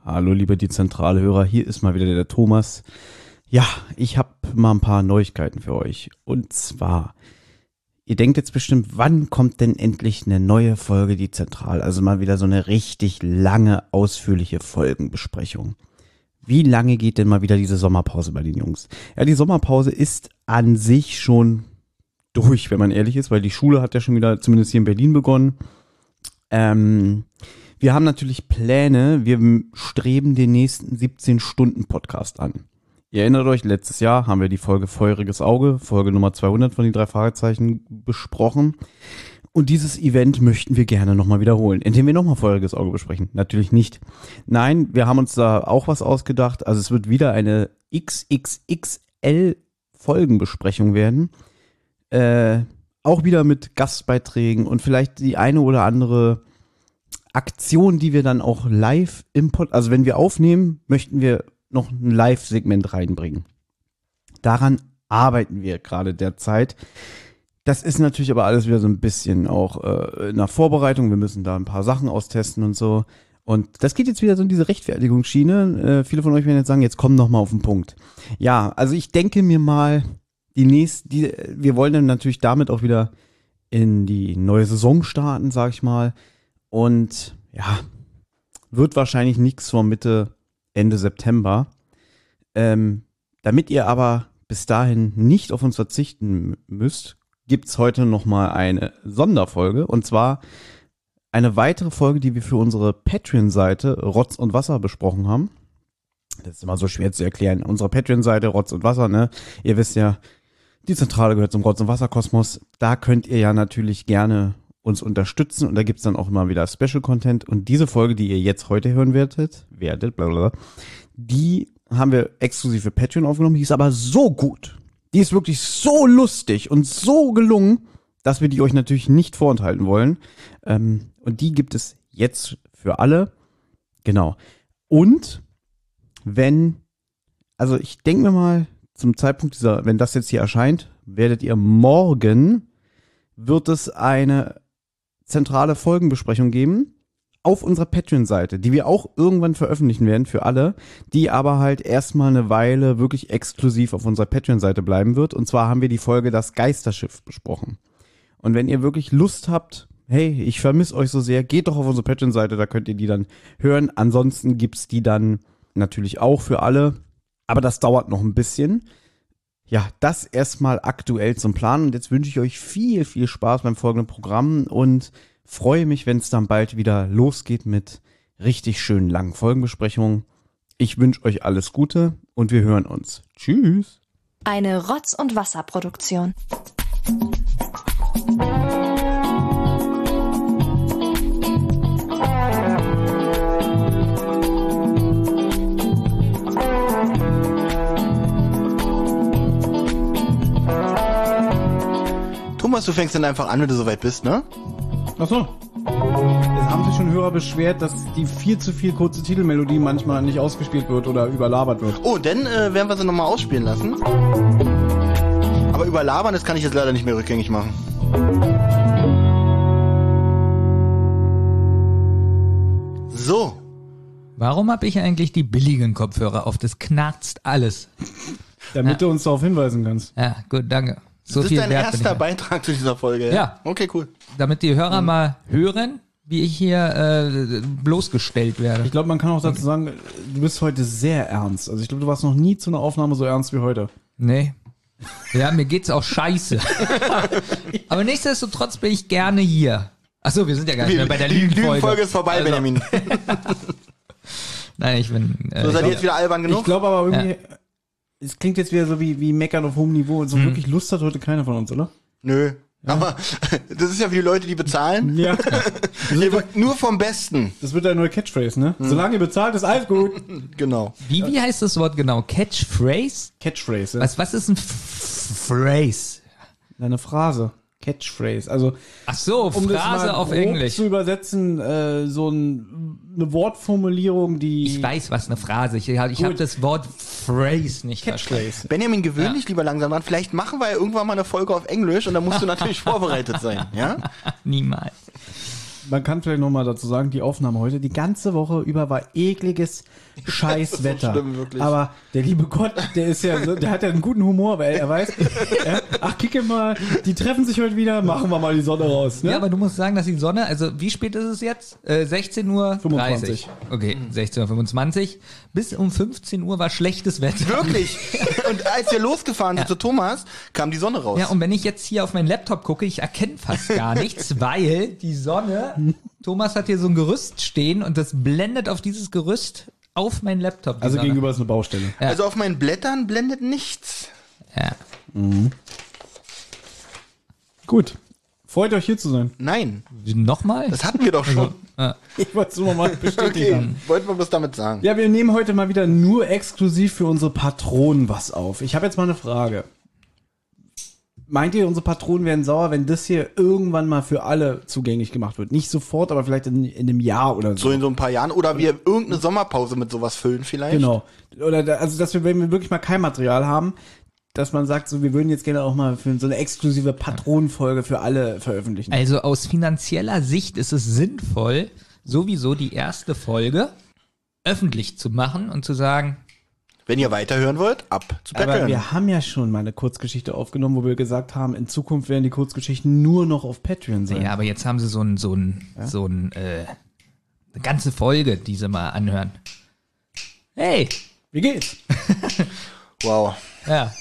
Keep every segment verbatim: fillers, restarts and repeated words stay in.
Hallo liebe Dezentralhörer, hier ist mal wieder der Thomas. Ja, ich habe mal ein paar Neuigkeiten für euch. Und zwar, ihr denkt jetzt bestimmt, wann kommt denn endlich eine neue Folge Dezentral? Also mal wieder so eine richtig lange, ausführliche Folgenbesprechung. Wie lange geht denn mal wieder diese Sommerpause bei den Jungs? Ja, die Sommerpause ist an sich schon durch, wenn man ehrlich ist, weil die Schule hat ja schon wieder, zumindest hier in Berlin, begonnen. Ähm... Wir haben natürlich Pläne, wir streben den nächsten siebzehn-Stunden-Podcast an. Ihr erinnert euch, letztes Jahr haben wir die Folge Feuriges Auge, Folge Nummer zweihundert von die drei Fragezeichen besprochen. Und dieses Event möchten wir gerne nochmal wiederholen, indem wir nochmal Feuriges Auge besprechen. Natürlich nicht. Nein, wir haben uns da auch was ausgedacht. Also es wird wieder eine X X X L-Folgenbesprechung werden. Äh, auch wieder mit Gastbeiträgen und vielleicht die eine oder andere Aktion, die wir dann auch live im Pod, also wenn wir aufnehmen, möchten wir noch ein Live-Segment reinbringen. Daran arbeiten wir gerade derzeit. Das ist natürlich aber alles wieder so ein bisschen auch äh, in der Vorbereitung. Wir müssen da ein paar Sachen austesten und so. Und das geht jetzt wieder so in diese Rechtfertigungsschiene. Äh, viele von euch werden jetzt sagen, jetzt komm noch mal auf den Punkt. Ja, also ich denke mir mal, die nächste, die, wir wollen dann natürlich damit auch wieder in die neue Saison starten, sag ich mal. Und ja, wird wahrscheinlich nichts vor Mitte, Ende September. Ähm, damit ihr aber bis dahin nicht auf uns verzichten müsst, gibt's heute nochmal eine Sonderfolge. Und zwar eine weitere Folge, die wir für unsere Patreon-Seite Rotz und Wasser besprochen haben. Das ist immer so schwer zu erklären. Unsere Patreon-Seite Rotz und Wasser, ne? Ihr wisst ja, die Zentrale gehört zum Rotz- und Wasserkosmos. Da könnt ihr ja natürlich gerne uns unterstützen und da gibt's dann auch immer wieder Special-Content und diese Folge, die ihr jetzt heute hören werdet, werdet, blablabla, die haben wir exklusiv für Patreon aufgenommen, die ist aber so gut, die ist wirklich so lustig und so gelungen, dass wir die euch natürlich nicht vorenthalten wollen, ähm, und die gibt es jetzt für alle, genau, und wenn, also ich denke mir mal, zum Zeitpunkt dieser, wenn das jetzt hier erscheint, werdet ihr morgen, wird es eine zentrale Folgenbesprechung geben auf unserer Patreon-Seite, die wir auch irgendwann veröffentlichen werden für alle, die aber halt erstmal eine Weile wirklich exklusiv auf unserer Patreon-Seite bleiben wird. Und zwar haben wir die Folge Das Geisterschiff besprochen. Und wenn ihr wirklich Lust habt, hey, ich vermisse euch so sehr, geht doch auf unsere Patreon-Seite, da könnt ihr die dann hören. Ansonsten gibt's die dann natürlich auch für alle, aber das dauert noch ein bisschen. Ja, das erstmal aktuell zum Plan und jetzt wünsche ich euch viel, viel Spaß beim folgenden Programm und freue mich, wenn es dann bald wieder losgeht mit richtig schönen langen Folgenbesprechungen. Ich wünsche euch alles Gute und wir hören uns. Tschüss. Eine Rotz- und Wasserproduktion. Thomas, du fängst dann einfach an, wenn du soweit bist, ne? Ach so. Es haben sich schon Hörer beschwert, dass die viel zu viel kurze Titelmelodie manchmal nicht ausgespielt wird oder überlabert wird. Oh, dann äh, werden wir sie nochmal ausspielen lassen. Aber überlabern, das kann ich jetzt leider nicht mehr rückgängig machen. So. Warum habe ich eigentlich die billigen Kopfhörer auf? Das knarzt alles. Damit ja. du uns darauf hinweisen kannst. Ja, gut, danke. So das viel ist dein Wert erster Beitrag zu dieser Folge, ja? Ja. Okay, cool. Damit die Hörer mhm. mal hören, wie ich hier äh, bloßgestellt werde. Ich glaube, man kann auch dazu sagen, du bist heute sehr ernst. Also ich glaube, du warst noch nie zu einer Aufnahme so ernst wie heute. Nee. Ja, mir geht's auch scheiße. Aber nichtsdestotrotz bin ich gerne hier. Achso, wir sind ja gar nicht mehr bei der Lügenfolge. Die Lügenfolge ist vorbei, also. Benjamin. Nein, ich bin... Äh, so, seid ihr jetzt wieder albern genug? Ich glaube aber irgendwie... Ja. Es klingt jetzt wieder so wie, wie Meckern auf hohem Niveau. So hm. wirklich Lust hat heute keiner von uns, oder? Nö. Ja. Aber das ist ja für die Leute, die bezahlen. Ja. Nur vom Besten. Das wird deine neue Catchphrase, ne? Hm. Solange ihr bezahlt, ist alles gut. Genau. Wie, wie heißt das Wort genau? Catchphrase? Catchphrase, ja. Was, was ist ein F- Phrase? Eine Phrase. Catchphrase. Also, ach so, um Phrase das mal auf grob Englisch. zu übersetzen, äh, so ein, eine Wortformulierung, die... Ich weiß, was eine Phrase ist. Ich, ich habe das Wort Phrase nicht verstanden. Benjamin, gewöhn dich lieber langsam dran. Vielleicht machen wir ja irgendwann mal eine Folge auf Englisch und dann musst du natürlich vorbereitet sein, ja? Niemals. man kann vielleicht nochmal dazu sagen, die Aufnahme heute, die ganze Woche über war ekliges Scheißwetter. So schlimm, wirklich. Aber der liebe Gott, der ist ja, so, der hat ja einen guten Humor, weil er weiß, ja, ach, kicke mal, die treffen sich heute wieder, machen wir mal die Sonne raus. Ne? Ja, aber du musst sagen, dass die Sonne, also wie spät ist es jetzt? Äh, sechzehn Uhr fünfundzwanzig. Okay, sechzehn Uhr fünfundzwanzig. Bis um fünfzehn Uhr war schlechtes Wetter. Wirklich? Und als wir losgefahren sind Ja. zu Thomas, kam die Sonne raus. Ja, und wenn ich jetzt hier auf meinen Laptop gucke, ich erkenne fast gar nichts, weil die Sonne, Thomas hat hier so ein Gerüst stehen und das blendet auf dieses Gerüst auf meinen Laptop. die Also Sonne. gegenüber ist eine Baustelle. Ja. Also auf meinen Blättern blendet nichts. Ja. Gut. Freut euch hier zu sein. Nein, Nochmal? das hatten wir doch schon. Ich wollte es nur mal bestätigen. Okay, wollten wir bloß damit sagen. Ja, wir nehmen heute mal wieder nur exklusiv für unsere Patronen was auf. Ich habe jetzt mal eine Frage. Meint ihr, unsere Patronen werden sauer, wenn das hier irgendwann mal für alle zugänglich gemacht wird? Nicht sofort, aber vielleicht in, in einem Jahr oder so. So in so ein paar Jahren. Oder wir irgendeine Sommerpause mit sowas füllen vielleicht. Genau. Oder da, also, dass wir, wenn wir wirklich mal kein Material haben, dass man sagt, so, wir würden jetzt gerne auch mal für so eine exklusive Patronenfolge für alle veröffentlichen. Also aus finanzieller Sicht ist es sinnvoll, sowieso die erste Folge öffentlich zu machen und zu sagen, Wenn ihr weiterhören wollt, ab zu Aber Patreon. wir haben ja schon mal eine Kurzgeschichte aufgenommen, wo wir gesagt haben, in Zukunft werden die Kurzgeschichten nur noch auf Patreon sein. ja, aber jetzt haben sie so ein, so ein, so ein, äh, eine ganze Folge, die sie mal anhören. Hey! Wie geht's? Wow. Ja.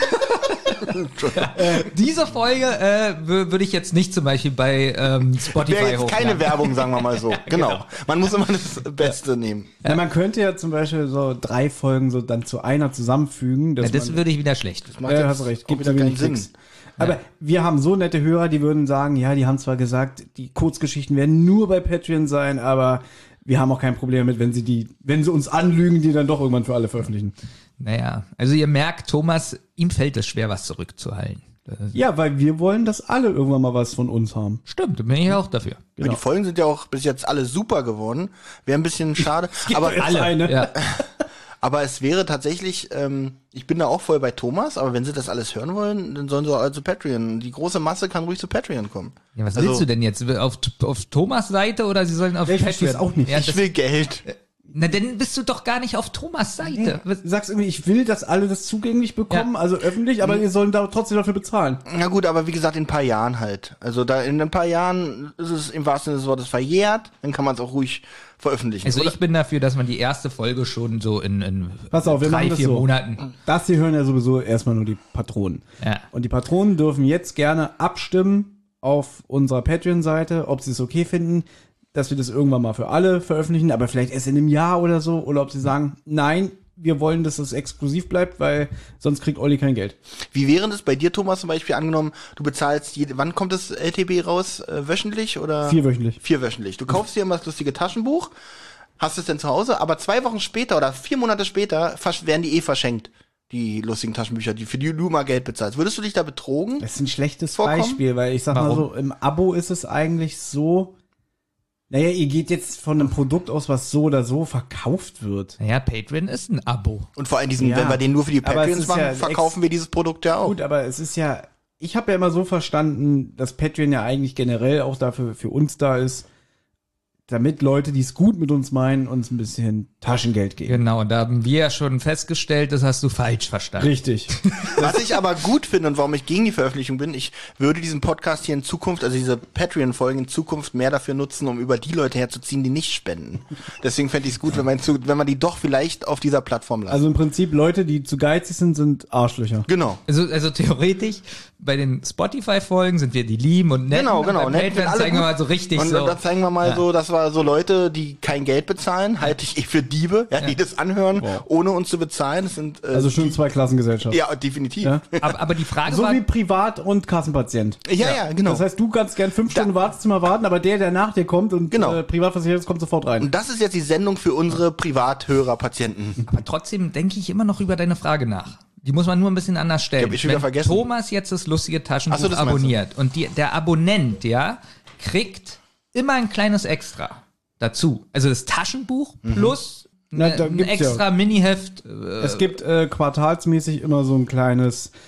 äh, diese Folge äh, wür- würde ich jetzt nicht zum Beispiel bei ähm, Spotify Wäre jetzt keine hochladen. Werbung, sagen wir mal so. genau. genau. Man muss immer das Beste nehmen. Ja. Man könnte ja zum Beispiel so drei Folgen so dann zu einer zusammenfügen. Ja, Dass das man, würde ich wieder schlecht. Macht ja, jetzt hast recht, auch gibt da keinen wenig Sinn. Klicks. Aber wir haben so nette Hörer, die würden sagen, ja, die haben zwar gesagt, die Kurzgeschichten werden nur bei Patreon sein, aber wir haben auch kein Problem damit, wenn sie die, wenn sie uns anlügen, die dann doch irgendwann für alle veröffentlichen. Naja, also ihr merkt, Thomas, ihm fällt es schwer, was zurückzuhalten. Das Ja, weil wir wollen, dass alle irgendwann mal was von uns haben. stimmt, da bin ich auch dafür. Aber die Folgen sind ja auch bis jetzt alle super geworden. Wäre ein bisschen schade. aber, Jetzt eine. Ja. aber es wäre tatsächlich, ähm, ich bin da auch voll bei Thomas, aber wenn sie das alles hören wollen, dann sollen sie auch alle zu Patreon. Die große Masse kann ruhig zu Patreon kommen. Ja, was Also- willst du denn jetzt? Auf, auf Thomas Seite oder sie sollen auf Ja, ich versteh's auch nicht. Ja, Ich das, will Geld. na, dann bist du doch gar nicht auf Thomas Seite. Du sagst irgendwie, ich will, dass alle das zugänglich bekommen, also öffentlich, aber ihr sollen da trotzdem dafür bezahlen. Na gut, aber wie gesagt, in ein paar Jahren halt. Also da in ein paar Jahren ist es im wahrsten Sinne des Wortes verjährt, dann kann man es auch ruhig veröffentlichen. Also Oder- ich bin dafür, dass man die erste Folge schon so in, in Pass auf, wir drei, machen das vier so. Monaten. Das hier hören ja sowieso erstmal nur die Patronen. Ja. Und die Patronen dürfen jetzt gerne abstimmen auf unserer Patreon-Seite, ob sie es okay finden, dass wir das irgendwann mal für alle veröffentlichen, aber vielleicht erst in einem Jahr oder so, oder ob sie sagen, nein, wir wollen, dass das exklusiv bleibt, weil sonst kriegt Olli kein Geld. Wie wäre das bei dir, Thomas, zum Beispiel angenommen, du bezahlst, jede, wann kommt das L T B raus? Äh, wöchentlich oder? Vierwöchentlich. Vierwöchentlich. Du kaufst dir immer das lustige Taschenbuch, hast es dann zu Hause, aber zwei Wochen später oder vier Monate später versch- werden die eh verschenkt. Die lustigen Taschenbücher, die für die du mal Geld bezahlst. Würdest du dich da betrogen? Das ist ein schlechtes Vorkommen? Beispiel, weil ich sag Warum? mal so, im Abo ist es eigentlich so, naja, ihr geht jetzt von einem Produkt aus, was so oder so verkauft wird. Naja, Patreon ist ein Abo. Und vor allem diesen, Ja, wenn wir den nur für die aber es Patreons ist machen, ja verkaufen wir dieses Produkt ja auch. Gut, aber es ist ja, ich habe ja immer so verstanden, dass Patreon ja eigentlich generell auch dafür für uns da ist, damit Leute, die es gut mit uns meinen, uns ein bisschen Taschengeld geben. Genau, und da haben wir ja schon festgestellt, das hast du falsch verstanden. Richtig. Was ich aber gut finde und warum ich gegen die Veröffentlichung bin, ich würde diesen Podcast hier in Zukunft, also diese Patreon-Folgen in Zukunft mehr dafür nutzen, um über die Leute herzuziehen, die nicht spenden. Deswegen fände ich es gut, wenn man, zu, wenn man die doch vielleicht auf dieser Plattform lässt. Also im Prinzip Leute, die zu geizig sind, sind Arschlöcher. genau. Also, also theoretisch, bei den Spotify-Folgen sind wir die lieben und netten. Genau, genau. Und bei Nett, wenn Patreon alle zeigen wir gut- mal so richtig und so. dann zeigen wir mal Ja. so, dass wir so Leute, die kein Geld bezahlen, halte ich eh für Diebe, ja, die das anhören, ohne uns zu bezahlen. Das sind, äh, Also schön Zweiklassengesellschaft. ja, definitiv. Ja. Ja, aber, aber die Frage So war, wie Privat- und Kassenpatient. ja, genau. Das heißt, du kannst gern fünf Stunden Wartezimmer warten, aber der, der nach dir kommt und Genau. äh, privatversichert ist, kommt sofort rein. Und das ist jetzt die Sendung für unsere Privathörer-Patienten. aber trotzdem denke ich immer noch über deine Frage nach. Die muss man nur ein bisschen anders stellen. Die hab ich schon wieder Wenn vergessen. Thomas jetzt das lustige Taschenbuch Ach so, das meinst du. abonniert und die, der Abonnent, ja, kriegt immer ein kleines Extra dazu. Also das Taschenbuch plus Na, ne, da ein gibt's ja- extra Mini-Heft. Äh, Es gibt äh, quartalsmäßig immer so ein kleines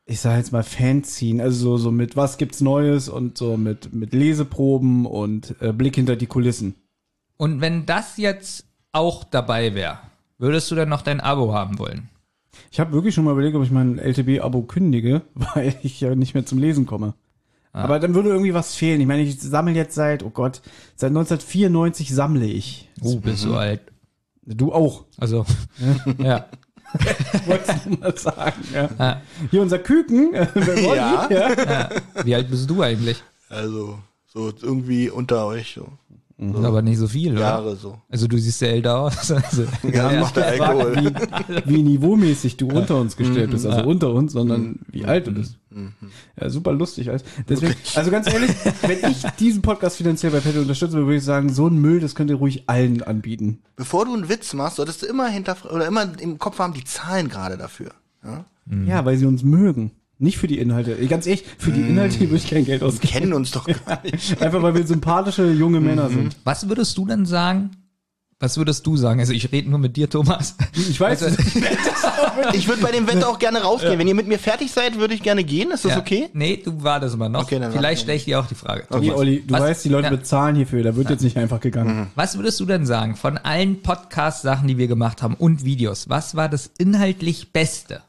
ich sage jetzt mal Fanzine, also so, so mit was gibt's Neues und so mit, mit Leseproben und äh, Blick hinter die Kulissen. Und wenn das jetzt auch dabei wäre, würdest du dann noch dein Abo haben wollen? Ich habe wirklich schon mal überlegt, ob ich mein L T B-Abo kündige, weil ich ja nicht mehr zum Lesen komme. Ah. Aber dann würde irgendwie was fehlen. Ich meine, ich sammle jetzt seit, oh Gott, seit neunzehnhundertvierundneunzig sammle ich. Oh, bist du alt. Du auch. Also, ja. Wolltest du mal sagen, ja. Ja. Hier unser Küken. Äh, Ja. ja. Ja. Wie alt bist du eigentlich? Also, so irgendwie unter euch, so. Mhm. Aber nicht so viel, oder? Jahre so. Also du siehst ja älter aus. Also, Ja, das macht der Alkohol. Wie, wie niveaumäßig du unter uns gestellt bist. Also Ja. unter uns, sondern wie alt du bist. Ja, super lustig. Also, deswegen, also ganz ehrlich, wenn ich diesen Podcast finanziell bei Patreon unterstützen würde, würde ich sagen, so ein Müll, das könnt ihr ruhig allen anbieten. Bevor du einen Witz machst, solltest du immer hinterfragen oder immer im Kopf haben, die Zahlen gerade dafür. Ja? Ja, weil sie uns mögen. Nicht für die Inhalte. Ganz ehrlich, für die Inhalte würde ich kein Geld Wir ausgeben. kennen uns doch gar nicht. Einfach weil wir sympathische junge Männer sind. was würdest du denn sagen? Was würdest du sagen? Also ich rede nur mit dir, Thomas. Ich weiß, Also, Ich würde bei dem Wetter auch gerne rausgehen. Wenn ihr mit mir fertig seid, würde ich gerne gehen. Ist das ja. okay? Nee, du wartest mal noch. Okay, dann Vielleicht warten stelle ich dir auch die Frage. nee, Thomas, Olli, du was, weißt, die Leute ja, bezahlen hierfür. Da wird jetzt nicht einfach gegangen. was würdest du denn sagen von allen Podcast-Sachen, die wir gemacht haben und Videos? Was war das inhaltlich Beste?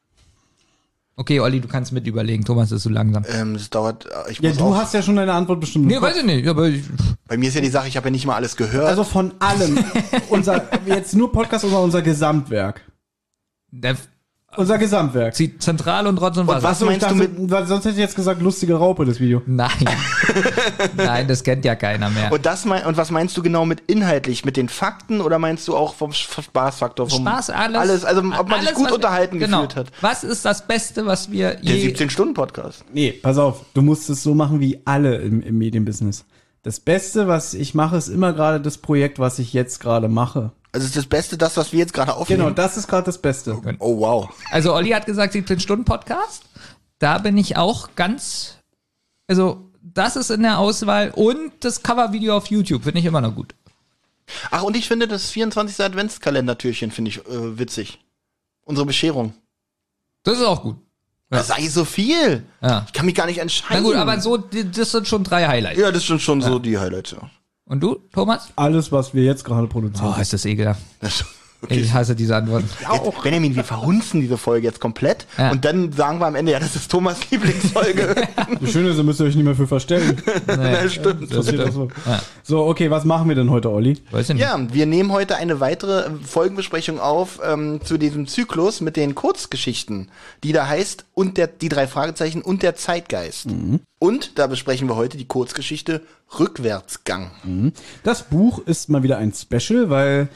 Okay, Olli, du kannst mit überlegen. Thomas ist so langsam. Ähm, das dauert, ich Ja, muss du auch, hast ja schon deine Antwort bestimmt. im Nee, Kopf. weiß ich nicht. Aber ich, bei mir ist ja die Sache, ich habe ja nicht mal alles gehört. Also von allem. unser, jetzt nur Podcast oder unser Gesamtwerk. der Unser Gesamtwerk. zieht zentral und Rotz und Wasser. was meinst ich du dachte, mit- weil sonst hätte ich jetzt gesagt, lustige Raupe, das Video. Nein. Nein, das kennt ja keiner mehr. und, das mein, und was meinst du genau mit inhaltlich? Mit den Fakten oder meinst du auch vom Sch- Spaßfaktor? Vom Spaß, alles. Alles, also ob man alles, sich gut was- unterhalten genau. gefühlt hat. Was ist das Beste, was wir Der je... siebzehn-Stunden-Podcast. Nee, pass auf, du musst es so machen wie alle im, im Medienbusiness. Das Beste, was ich mache, ist immer gerade das Projekt, was ich jetzt gerade mache. Also ist das Beste das, was wir jetzt gerade aufnehmen? Genau, das ist gerade das Beste. Oh, wow. Also Olli hat gesagt, siebzehn-Stunden-Podcast. Da bin ich auch ganz... Also, das ist in der Auswahl. Und das Covervideo auf YouTube finde ich immer noch gut. Ach, und ich finde das vierundzwanzigste Adventskalendertürchen finde ich äh, witzig. Unsere Bescherung. Das ist auch gut. Ja. Das sei so viel. Ja. Ich kann mich gar nicht Na entscheiden. gut, aber so, die- das sind schon drei Highlights. Ja, das sind schon so die Highlights, ja. Und du, Thomas? Alles, was wir jetzt gerade produzieren. Oh, ist das ekelhaft. Das, okay. Ich hasse diese Antworten. Jetzt, Benjamin, wir verhunzen diese Folge jetzt komplett Ja. und dann sagen wir am Ende, ja, das ist Thomas Lieblingsfolge. Das Schöne ist, ihr müsst euch nicht mehr für verstellen. Ja, stimmt. Das Passiert stimmt. das so. Ja. So, okay, was machen wir denn heute, Olli? Weiß ich nicht. Ja, wir nehmen heute eine weitere äh, Folgenbesprechung auf ähm, zu diesem Zyklus mit den Kurzgeschichten, die da heißt und der die drei Fragezeichen und der Zeitgeist. Und da besprechen wir heute die Kurzgeschichte Rückwärtsgang. Das Buch ist mal wieder ein Special, weil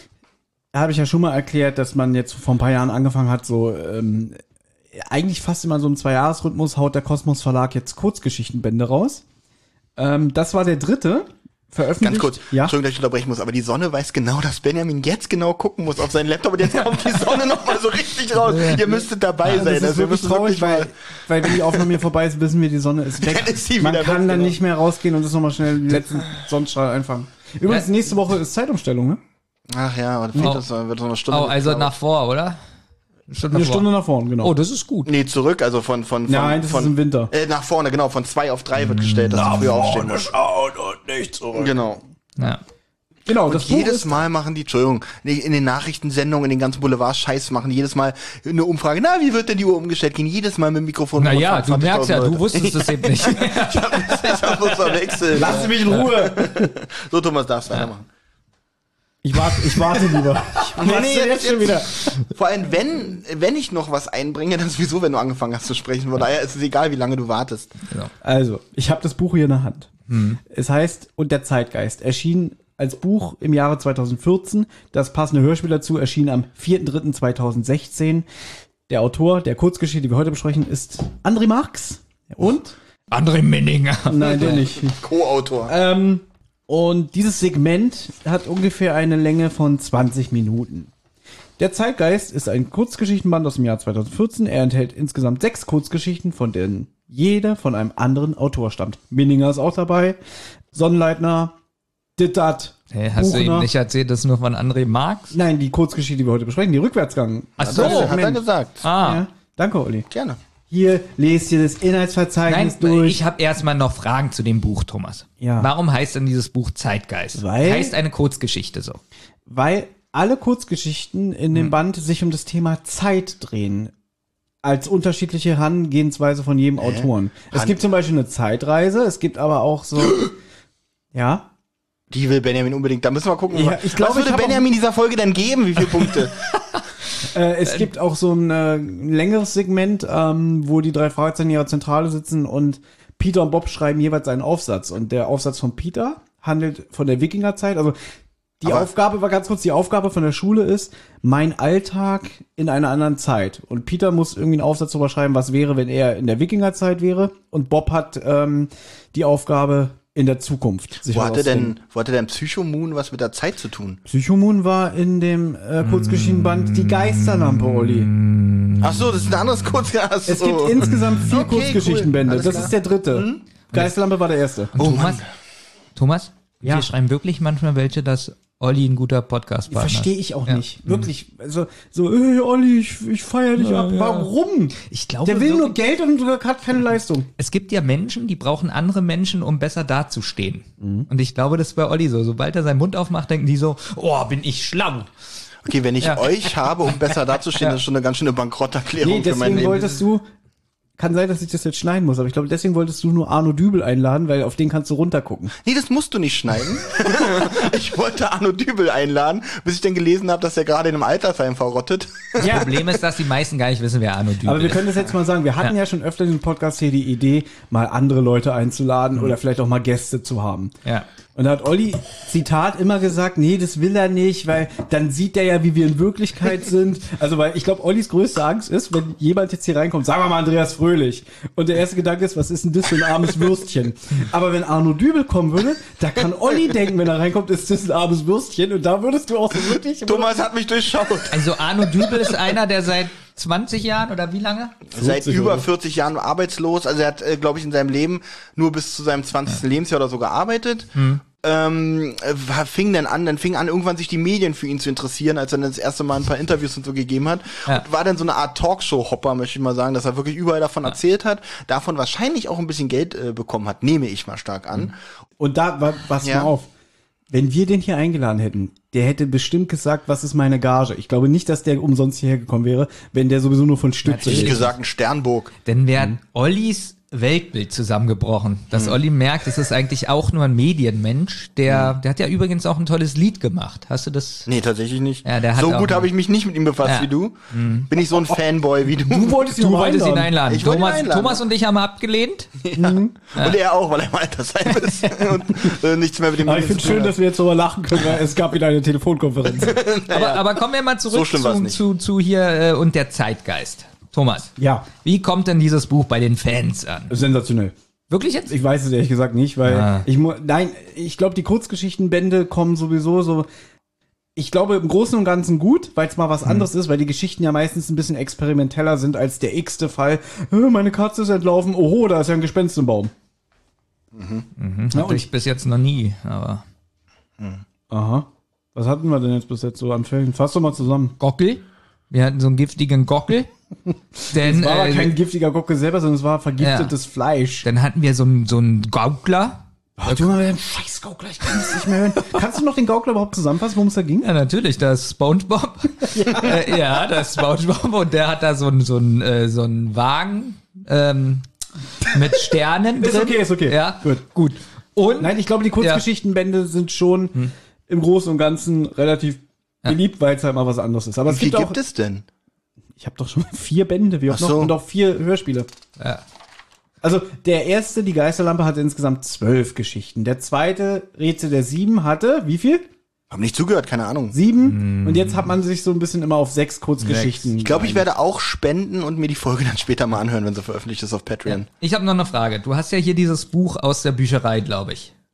da habe ich ja schon mal erklärt, dass man jetzt vor ein paar Jahren angefangen hat, so ähm, eigentlich fast immer so im Zwei-Jahres-Rhythmus haut der Kosmos Verlag jetzt Kurzgeschichtenbände raus. Ähm, das war der dritte, veröffentlicht. Ganz kurz, Ja. Entschuldigung, dass ich unterbrechen muss, aber die Sonne weiß genau, dass Benjamin jetzt genau gucken muss auf seinen Laptop und jetzt kommt die Sonne nochmal so richtig raus. Ihr müsstet dabei Ja, sein. das ist Also wir wirklich müssen traurig, wirklich weil, weil wenn die Aufnahme hier vorbei ist, wissen wir, die Sonne ist weg. Dann ist sie Man wieder kann weg, dann genau. nicht mehr rausgehen und das nochmal schnell den letzten Sonnenstrahl einfangen. Übrigens, Ja. nächste Woche ist Zeitumstellung, ne? Ach ja, aber dann Oh. das wird so eine Stunde. Oh, also geklaut. nach vor, oder? Eine Stunde Eine nach vor. Stunde nach vorn, genau. Oh, das ist gut. Nee, zurück, also von, von, von Nein, das von, ist im Winter. Äh, nach vorne, genau, von zwei auf drei wird gestellt, dass du früher aufstehen musst. und nicht zurück. Genau. Ja. Genau, das Buch Jedes ist, Mal machen die, Entschuldigung, nee, in den Nachrichtensendungen, in den ganzen Boulevard-Scheiß machen die jedes Mal eine Umfrage, na, wie wird denn die Uhr umgestellt? Gehen jedes Mal mit dem Mikrofon. Naja, du merkst ja, du Leute. wusstest es eben nicht. Ich hab, ich hab uns verwechselt. Lass mich in Ruhe. So, Thomas, darfst du weitermachen. Ich warte, ich warte lieber. Ich Nee, warte nee, jetzt, jetzt- schon wieder. Vor allem, wenn, wenn ich noch was einbringe, dann sowieso, wenn du angefangen hast zu sprechen. Von daher ist es egal, wie lange du wartest. Also, ich habe das Buch hier in der Hand. Es heißt Und der Zeitgeist. Erschien als Buch im Jahre zweitausendvierzehn. Das passende Hörspiel dazu erschien am vierten dritten zweitausendsechzehn. Der Autor der Kurzgeschichte, die wir heute besprechen, ist André Marx. Und? André Minninger. Nein, der nicht. Co-Autor. Ähm, und dieses Segment hat ungefähr eine Länge von zwanzig Minuten. Der Zeitgeist ist ein Kurzgeschichtenband aus dem Jahr zweitausendvierzehn. Er enthält insgesamt sechs Kurzgeschichten, von denen jeder von einem anderen Autor stammt. Minninger ist auch dabei, Sonnleitner, Dittat, Hey, hast du Buchner. ihm nicht erzählt, dass nur von André Marx? Nein, die Kurzgeschichte, die wir heute besprechen, die Rückwärtsgang. Ach so. Hat er Segment. gesagt. Ah, Ja, danke, Olli. Gerne. hier, lest dir das Inhaltsverzeichnis Nein, durch. ich habe erstmal noch Fragen zu dem Buch, Thomas. Ja. Warum heißt denn dieses Buch Zeitgeist? Weil- Heißt eine Kurzgeschichte so. Weil alle Kurzgeschichten in dem Band sich um das Thema Zeit drehen. Als unterschiedliche Herangehensweise von jedem Autoren. Es Han- gibt zum Beispiel eine Zeitreise, es gibt aber auch so, ja, Die will Benjamin unbedingt. Da müssen wir gucken. Ja, ich glaube, was würde ich hab Benjamin dieser Folge denn geben? Wie viele Punkte? äh, es gibt auch so ein äh, längeres Segment, ähm, wo die drei Fragezeichen in ihrer Zentrale sitzen und Peter und Bob schreiben jeweils einen Aufsatz. Und der Aufsatz von Peter handelt von der Wikingerzeit, also die Aber- Aufgabe war ganz kurz, die Aufgabe von der Schule ist, mein Alltag in einer anderen Zeit. Und Peter muss irgendwie einen Aufsatz darüber schreiben, was wäre, wenn er in der Wikingerzeit wäre. Und Bob hat ähm, die Aufgabe in der Zukunft. sich wo was hatte auszudenken. denn, wo hatte denn Psychomoon was mit der Zeit zu tun? Psychomoon war in dem äh, Kurzgeschichtenband Die Geisterlampe, Olli. Ach so, das ist ein anderes Kurz. Ach so. Es gibt insgesamt vier Okay, Kurzgeschichtenbände. cool. Alles Das klar. ist der dritte. Geisterlampe war der erste. Oh Thomas, Mann. Thomas, Ja. wir schreiben wirklich manchmal welche, dass Olli ein guter Podcast-Partner ist. Verstehe ich auch Ja. nicht. Wirklich. Also, so, hey, Olli, ich, ich feier dich ab. ja. Warum? Ich glaube, Der will wirklich- nur Geld und hat keine Leistung. Es gibt ja Menschen, die brauchen andere Menschen, um besser dazustehen. Mhm. Und ich glaube, das ist bei Olli so. Sobald er seinen Mund aufmacht, denken die so, oh, bin ich schlau. Okay, wenn ich Ja. euch habe, um besser dazustehen, Ja. das ist schon eine ganz schöne Bankrotterklärung Nee, für mein deswegen Leben. wolltest du, kann sein, dass ich das jetzt schneiden muss, aber ich glaube, deswegen wolltest du nur Arno Dübel einladen, weil auf den kannst du runtergucken. Nee, das musst du nicht schneiden. Ich wollte Arno Dübel einladen, bis ich dann gelesen habe, dass er gerade in einem Altersheim verrottet. Das Problem ist, dass die meisten gar nicht wissen, wer Arno Dübel Aber wir ist. können das jetzt mal sagen, wir hatten ja, schon öfter in dem Podcast hier die Idee, mal andere Leute einzuladen oder vielleicht auch mal Gäste zu haben. Ja. Und da hat Olli, Zitat, immer gesagt, nee, das will er nicht, weil dann sieht er ja, wie wir in Wirklichkeit sind. Also, weil ich glaube, Ollis größte Angst ist, wenn jemand jetzt hier reinkommt, sagen wir mal Andreas Fröhlich. Und der erste Gedanke ist, was ist denn das für ein armes Würstchen? Aber wenn Arno Dübel kommen würde, da kann Olli denken, wenn er reinkommt, ist das ein armes Würstchen. Und da würdest du auch so wirklich... Thomas hat mich durchschaut. Also Arno Dübel ist einer, der seit zwanzig Jahren oder wie lange? Seit vierzig über oder? vierzig Jahren arbeitslos. Also er hat, äh, glaube ich, in seinem Leben nur bis zu seinem zwanzigsten Lebensjahr oder so gearbeitet. Ähm, äh, fing dann an, dann fing an, irgendwann sich die Medien für ihn zu interessieren, als er dann das erste Mal ein paar Interviews und so gegeben hat. Ja. Und war dann so eine Art Talkshow-Hopper, möchte ich mal sagen, dass er wirklich überall davon erzählt hat, davon wahrscheinlich auch ein bisschen Geld äh, bekommen hat, nehme ich mal stark an. Und da, wa- pass Ja. mal auf. Wenn wir den hier eingeladen hätten, der hätte bestimmt gesagt, was ist meine Gage. Ich glaube nicht, dass der umsonst hierher gekommen wäre, wenn der sowieso nur von Stütze Ich lebt. gesagt, ein Sternburg. Denn wäre Ollis Weltbild zusammengebrochen. Dass Olli merkt, es ist eigentlich auch nur ein Medienmensch. Der, der hat ja übrigens auch ein tolles Lied gemacht. Hast du das? Nee, tatsächlich nicht. Ja, der hat so auch gut einen- habe ich mich nicht mit ihm befasst Ja. wie du. Bin ich so ein Fanboy wie du. Du wolltest ihn Du mal wolltest ihn einladen. einladen. Ich wollte ihn Thomas, einladen. Thomas und ich haben abgelehnt. Und er auch, weil er im Altersheim ist und äh, nichts mehr mit dem Aber ich finde schön, dass wir jetzt darüber lachen können, weil es gab wieder eine Telefonkonferenz. Aber, aber kommen wir mal So zurück schlimm war's zu, nicht. zu, zu hier äh, und der Zeitgeist. Thomas, Ja, wie kommt denn dieses Buch bei den Fans an? sensationell. Wirklich jetzt? Ich weiß es ehrlich gesagt nicht, weil Ah. ich mu- nein, ich glaube, die Kurzgeschichtenbände kommen sowieso so. Ich glaube im Großen und Ganzen gut, weil es mal was anderes ist, weil die Geschichten ja meistens ein bisschen experimenteller sind als der x-te Fall. "Äh, Meine Katze ist entlaufen, oho, da ist ja ein Gespenst im Baum. Ja, Hatte ich bis jetzt noch nie, aber. Aha. Was hatten wir denn jetzt bis jetzt so an Fällen? Fass doch mal zusammen. Gockel? Wir hatten so einen giftigen Gockel. Denn, Es war aber äh, kein giftiger Gockel selber, sondern es war vergiftetes Fleisch. dann hatten wir so einen, so einen Gaukler. Oh, du mal den scheiß Gaukler, ich kann es nicht mehr hören. Kannst du noch den Gaukler überhaupt zusammenfassen, worum es da ging? Ja, natürlich, das ist SpongeBob. ja. Äh, ja, das ist SpongeBob und der hat da so einen so einen, äh, so einen Wagen ähm, mit Sternen Ist drin. okay, ist okay. Ja, Gut. gut. Und Nein, ich glaube, die Kurzgeschichtenbände sind schon Hm. im Großen und Ganzen relativ beliebt, weil es halt mal was anderes ist. Aber es Wie gibt auch, gibt es denn? ich habe doch schon vier Bände, wie auch Ach noch, so. und auch vier Hörspiele. Ja. Also der erste, die Geisterlampe, hatte insgesamt zwölf Geschichten. Der zweite, Rätsel der Sieben, hatte wie viel? Hab nicht zugehört, keine Ahnung. Sieben. Und jetzt hat man sich so ein bisschen immer auf sechs Kurzgeschichten. Ich glaube, ich werde auch spenden und mir die Folge dann später mal anhören, wenn sie veröffentlicht ist auf Patreon. Ich habe noch eine Frage. Du hast ja hier dieses Buch aus der Bücherei, glaube ich.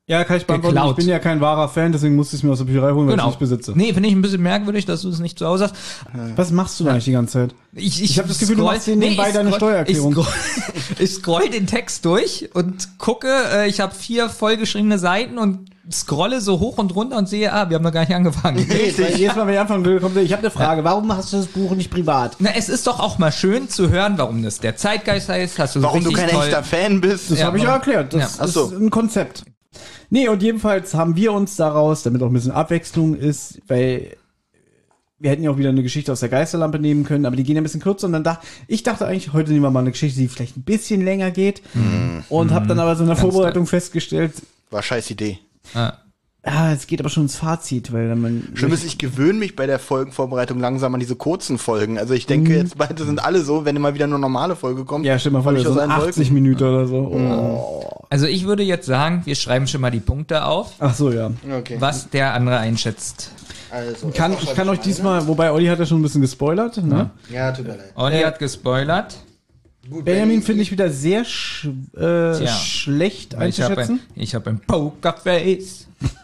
Ja, kann ich beantworten. Geklaut. Ich bin ja kein wahrer Fan, deswegen musste ich es mir aus der Bücherei holen, weil Genau. ich es nicht besitze. Nee, finde ich ein bisschen merkwürdig, dass du es nicht zu Hause hast. Was machst du da eigentlich die ganze Zeit? Ich, Ich hab das Gefühl, du machst hier nebenbei ich deine scroll- Steuererklärung. Ich scroll, ich scroll den Text durch und gucke, äh, ich habe vier vollgeschriebene Seiten und scrolle so hoch und runter und sehe, ah, wir haben noch gar nicht angefangen. Nee, weil jedes Mal, wenn ich anfangen will, kommt, ich habe eine Frage. Warum hast du das Buch nicht privat? Na, es ist doch auch mal schön zu hören, warum das der Zeitgeist heißt. Hast du Warum du richtig kein toll. echter Fan bist. Das Ja, habe ich ja warum? erklärt. Das Ja. Ach so. ist ein Konzept. Nee, und jedenfalls haben wir uns daraus, damit auch ein bisschen Abwechslung ist, weil wir hätten ja auch wieder eine Geschichte aus der Geisterlampe nehmen können, aber die gehen ja ein bisschen kürzer. Und dann dachte ich, dachte eigentlich, heute nehmen wir mal eine Geschichte, die vielleicht ein bisschen länger geht. Und habe dann aber so in der Vorbereitung festgestellt, War scheiß Idee. Ah. ah, es geht aber schon ins Fazit, weil dann man... Schlimm ist, ich gewöhne mich bei der Folgenvorbereitung langsam an diese kurzen Folgen. Also ich denke jetzt bald sind alle so, wenn immer wieder nur normale Folge kommt. Ja, stell mal vor, komm ich so aus allen achtzig Wolken. Minuten oder so. Oh. Also ich würde jetzt sagen, wir schreiben schon mal die Punkte auf, Ach so, ja. Okay. was der andere einschätzt. Also, Kann, ich kann euch diesmal, wobei Olli hat ja schon ein bisschen gespoilert, ne? Ja, tut mir leid. Olli Äh, hat gespoilert. Benjamin finde ich wieder sehr sch äh, Tja. schlecht Weil Ich habe einzuschätzen. ein, ich hab ein Pokerface.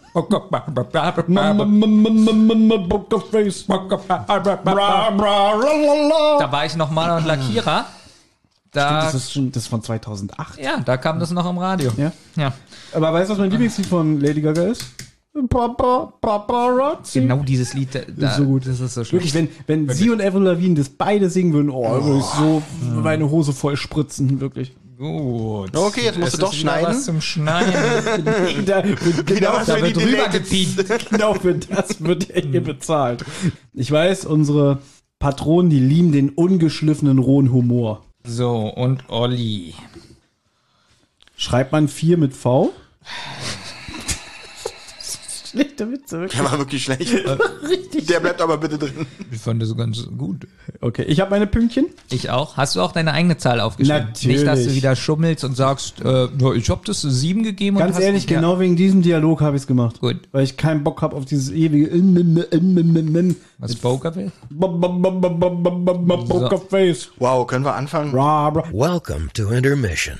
Da war ich noch Maler und Lackierer. Da, Das ist schon, das ist von zweitausendacht. ja, da kam das noch im Radio. Ja. Ja. Aber weißt du, was mein Lieblingslied von Lady Gaga ist? Paparazzi. Genau dieses Lied, da, ist so gut. das ist so schlecht. Wirklich, wenn, wenn sie und Avril Lavigne das beide singen würden, oh, würde ich so meine Hose voll spritzen, wirklich. Gut. Okay, jetzt musst Es du doch ist wieder schneiden. Was zum Schneiden. Da, genau, was Da für wird die rüber Deleted- gepiept. genau für das wird er hier bezahlt. Ich weiß, unsere Patronen, die lieben den ungeschliffenen rohen Humor. So, und Olli. Schreibt man vier mit V? Schlechte Witze, wirklich. Der war wirklich schlecht. Der bleibt aber bitte drin. Ich fand das ganz gut. Okay, ich habe meine Pünktchen. Ich auch. Hast du auch deine eigene Zahl aufgeschrieben? Natürlich. Nicht, dass du wieder schummelst und sagst, äh, ja, ich hab das sieben gegeben. Ganz und hast ehrlich, ja. genau wegen diesem Dialog habe ich es gemacht. Gut. Weil ich keinen Bock habe auf dieses ewige im, im, im, im, im, im. Was Poker will? Pokerface. Wow, können wir anfangen? Bra, bra. Welcome to Intermission.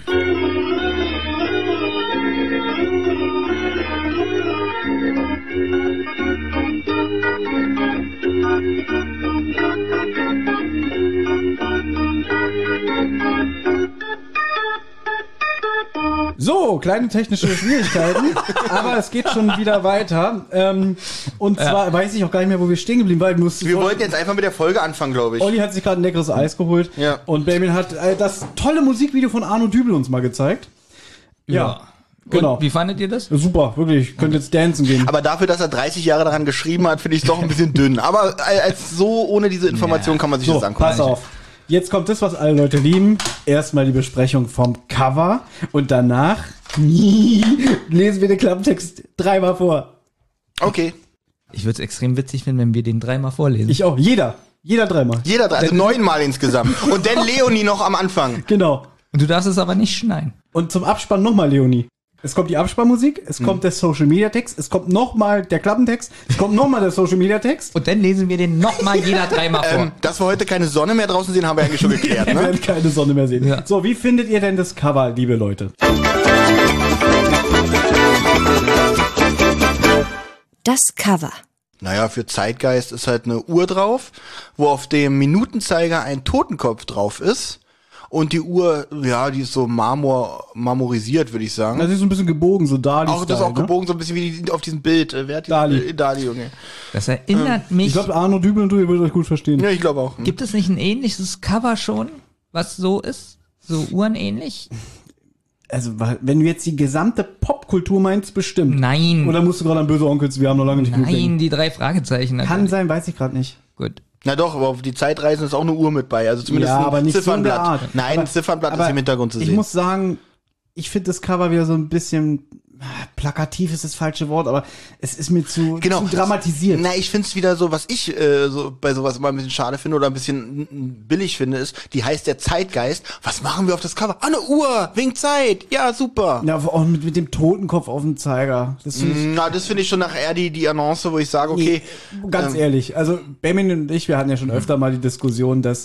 So, kleine technische Schwierigkeiten, aber es geht schon wieder weiter. Ähm, und zwar weiß ich auch gar nicht mehr, wo wir stehen geblieben waren. Musst Wir wollten jetzt einfach mit der Folge anfangen, glaube ich. Olli hat sich gerade ein leckeres Eis geholt. Ja. Und Benjamin hat äh, das tolle Musikvideo von Arno Dübel uns mal gezeigt. Ja, genau. Und wie fandet ihr das? Super, wirklich. Ich könnte jetzt dancen gehen. Aber dafür, dass er dreißig Jahre daran geschrieben hat, finde ich es doch ein bisschen dünn. Aber als so ohne diese Information kann man sich So, das angucken. pass auf. Jetzt kommt das, was alle Leute lieben. Erstmal die Besprechung vom Cover und danach lesen wir den Klapptext dreimal vor. Okay. Ich würde es extrem witzig finden, wenn wir den dreimal vorlesen. Ich auch. Jeder. Jeder dreimal. Jeder drei, also neunmal insgesamt. Und dann Leonie noch am Anfang. Genau. Und du darfst es aber nicht schneiden. Und zum Abspann nochmal, Leonie. Es kommt die Abspannmusik, es Hm. kommt der Social Media Text, es kommt nochmal der Klappentext, es kommt nochmal der Social Media Text. Und dann lesen wir den nochmal jeder dreimal vor. Ähm, dass wir heute keine Sonne mehr draußen sehen, haben wir eigentlich schon geklärt, Wir ne? werden keine Sonne mehr sehen. Ja. So, wie findet ihr denn das Cover, liebe Leute? Das Cover. Naja, für Zeitgeist ist halt eine Uhr drauf, wo auf dem Minutenzeiger ein Totenkopf drauf ist. Und die Uhr, ja, die ist so marmor, marmorisiert, würde ich sagen. Das ist so ein bisschen gebogen, so Dali. auch das ist auch gebogen, so ein bisschen wie die, auf diesem Bild. Äh, Wer hat die, Dali. Äh, Dali, Junge. Das erinnert mich. Ich glaube, Arno Dübel und du, ihr würdet euch gut verstehen. Ja, ich glaube auch. Gibt es nicht ein ähnliches Cover schon, was so ist? So uhrenähnlich? Also, weil- wenn du jetzt die gesamte Popkultur meinst, bestimmt. Nein. Oder musst du gerade an böse Onkels, wir haben noch lange nicht genug Nein, denken. die drei Fragezeichen. Kann natürlich. sein, weiß ich gerade nicht. Gut. Na doch, aber auf die Zeitreisen ist auch eine Uhr mit bei. Also zumindest Ja, ein aber nicht so in Ziffernblatt. der Art. Nein, Aber- ein Ziffernblatt Aber ist im Hintergrund zu ich sehen. muss sagen, ich finde das Cover wieder so ein bisschen ah, plakativ ist das falsche Wort, aber es ist mir zu, Genau. zu dramatisiert. Na, ich find's wieder so, was ich äh, so bei sowas immer ein bisschen schade finde oder ein bisschen mm, billig finde, ist, die heißt der Zeitgeist. Was machen wir auf das Cover? Ah, eine Uhr, wegen Zeit. Ja, super. Ja, auch mit, mit dem Totenkopf auf dem Zeiger. Das finde ich Na, das finde ich schon nachher die, die Annonce, wo ich sage, okay, Nee, ganz ähm, ehrlich, also Benjamin und ich, wir hatten ja schon öfter mal die Diskussion, dass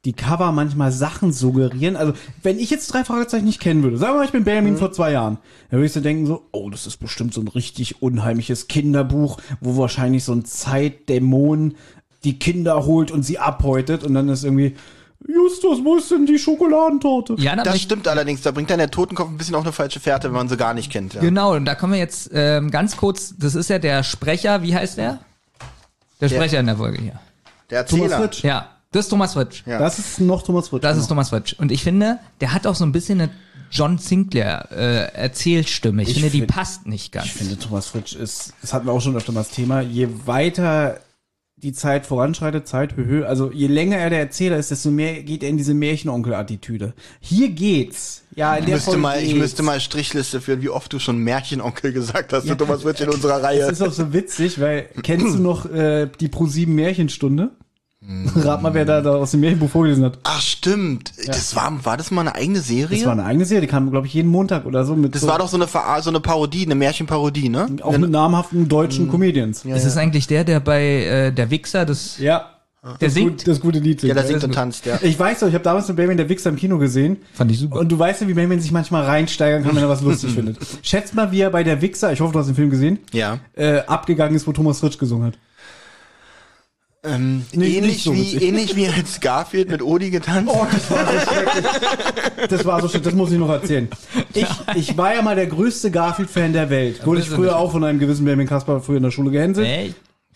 die Cover manchmal Sachen suggerieren. Also, wenn ich jetzt drei Fragezeichen nicht kennen würde, sagen wir mal, ich bin Benjamin mhm. vor zwei Jahren, dann würde ich so denken so, oh, das ist bestimmt so ein richtig unheimliches Kinderbuch, wo wahrscheinlich so ein Zeitdämon die Kinder holt und sie abhäutet und dann ist irgendwie, Justus, wo ist denn die Schokoladentorte? Ja, das stimmt allerdings, da bringt dann der Totenkopf ein bisschen auf eine falsche Fährte, wenn man sie gar nicht kennt. Ja. Genau, und da kommen wir jetzt ähm, ganz kurz, das ist ja der Sprecher, wie heißt der? Der Sprecher der, in der Folge hier. Der Erzähler. Thomas Fritsch. Ja, das ist Thomas Fritsch. Ja. Das ist noch Thomas Fritsch. Das ist Thomas Fritsch. Und ich finde, der hat auch so ein bisschen eine John Sinclair äh, Erzählstimme. Ich, ich finde, find, die passt nicht ganz. Ich finde, Thomas Fritsch ist, das hatten wir auch schon öfter mal das Thema, je weiter die Zeit voranschreitet, Zeit, höhö, also je länger er der Erzähler ist, desto mehr geht er in diese Märchenonkel-Attitüde. Hier geht's. Ja, in ich der müsste Folge mal, geht's. Ich müsste mal Strichliste führen, wie oft du schon Märchenonkel gesagt hast, ja, zu Thomas Fritsch in unserer Reihe. Das ist auch so witzig, weil, kennst du noch äh, die Pro sieben Märchenstunde? Rat mal, wer da, da aus dem Märchenbuch vorgelesen hat. Ach, stimmt. Ja. Das war, war das mal eine eigene Serie? Das war eine eigene Serie, die kam, glaube ich, jeden Montag oder so. Mit das so war doch so eine, so eine Parodie, eine Märchenparodie, ne? Auch mit namhaften deutschen Comedians. Ja, ist es ja. eigentlich der, der bei äh, der Wichser, das, ja. der das singt? Gut, das gute Lied singt. Ja, der singt und tanzt, ja. Ich weiß doch, ich habe damals mit Benjamin der Wichser im Kino gesehen. Fand ich super. Und du weißt ja, wie Benjamin sich manchmal reinsteigern kann, wenn er was lustig findet. Schätzt mal, wie er bei der Wichser, ich hoffe, du hast den Film gesehen, ja. äh, abgegangen ist, wo Thomas Fritsch gesungen hat. Ähm, nicht, ähnlich, nicht so wie, ähnlich wie als Garfield mit Odi getanzt. Oh, das war so schrecklich. Das war so schrecklich, das muss ich noch erzählen. Ich, ich war ja mal der größte Garfield-Fan der Welt. Wurde ich früher auch von einem gewissen Benjamin Kasper früher in der Schule gehänselt. Hey.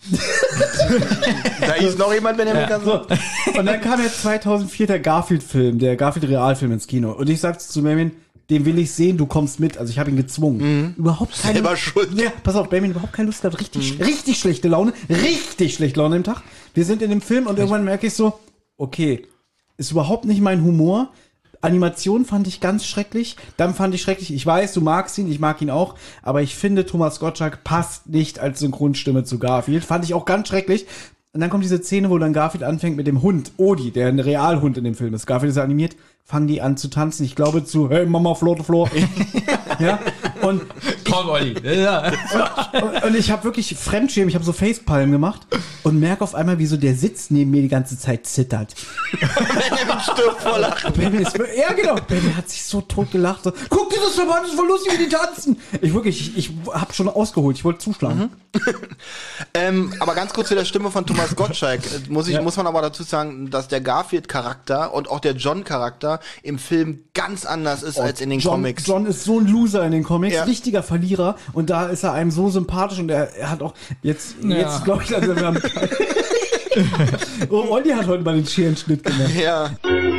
Da ist noch jemand, Benjamin ja. Kasper. So. Und dann kam jetzt zweitausendvier der Garfield-Film, der Garfield-Realfilm ins Kino. Und ich sagte zu Benjamin, den will ich sehen, du kommst mit. Also ich habe ihn gezwungen. Mhm. Überhaupt keine Selber schuld. Ja, pass auf, Benjamin, überhaupt keine Lust gehabt. Richtig, mhm. richtig schlechte Laune. Richtig schlechte Laune im Tag. Wir sind in dem Film und irgendwann merke ich so, okay, ist überhaupt nicht mein Humor. Animation fand ich ganz schrecklich. Dann fand ich schrecklich, ich weiß, du magst ihn, ich mag ihn auch, aber ich finde, Thomas Gottschalk passt nicht als Synchronstimme zu Garfield. Fand ich auch ganz schrecklich. Und dann kommt diese Szene, wo dann Garfield anfängt mit dem Hund, Odi, der ein Realhund in dem Film ist. Garfield ist ja animiert, fangen die an zu tanzen. Ich glaube zu, hey Mama, Flotte, Flor. Ja, und komm, Olli. Ja. und, und ich habe wirklich Fremdschämen, ich habe so Facepalm gemacht und merke auf einmal, wie so der Sitz neben mir die ganze Zeit zittert. Benjamin stirbt vor Lachen. Benjamin ist, ja, genau. Benjamin hat sich so tot gelacht. So, guck dir das Verband, das ist voll lustig, wie die tanzen. Ich wirklich, ich, ich habe schon ausgeholt, ich wollte zuschlagen. Mhm. ähm, aber ganz kurz zu der Stimme von Thomas Gottschalk. Muss, ich, ja. muss man aber dazu sagen, dass der Garfield-Charakter und auch der John-Charakter im Film ganz anders ist oh, als in den John, Comics. John ist so ein Loser in den Comics, ja. richtiger Verlierer und da ist er einem so sympathisch und er, er hat auch, jetzt, ja. jetzt glaube ich, also wir haben oh, Olli hat heute mal den Scherenschnitt gemacht. Ja.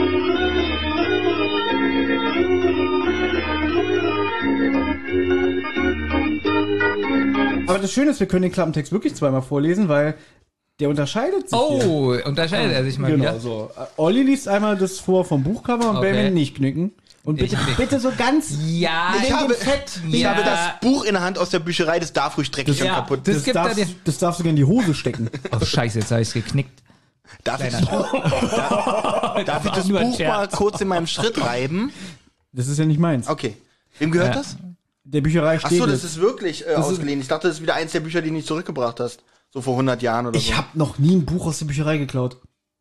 Aber das Schöne ist, wir können den Klappentext wirklich zweimal vorlesen, weil der unterscheidet sich. Oh, hier. unterscheidet er sich mal genau, wieder. So. Olli liest einmal das vor vom Buchcover und Okay. Benjamin nicht knicken. Und bitte, bitte so ganz Ja, Ich habe, Fett. ich Ja. habe das Buch in der Hand aus der Bücherei, das darf ruhig dreckig und Ja. kaputt. Das Das, gibt darfst, er dir. das darfst du gerne in die Hose stecken. Oh, scheiße, jetzt habe ich es geknickt. Darf ich das Buch, darf, darf ich das nur ein Buch Scherz. mal kurz in meinem Schritt reiben? Das ist ja nicht meins. Okay. Wem gehört Ja. das? Der Bücherei Ach steht so, das es. ist wirklich äh, ausgeliehen. Ich dachte, das ist wieder eins der Bücher, die du nicht zurückgebracht hast. So vor hundert Jahren oder Ich so. habe noch nie ein Buch aus der Bücherei geklaut.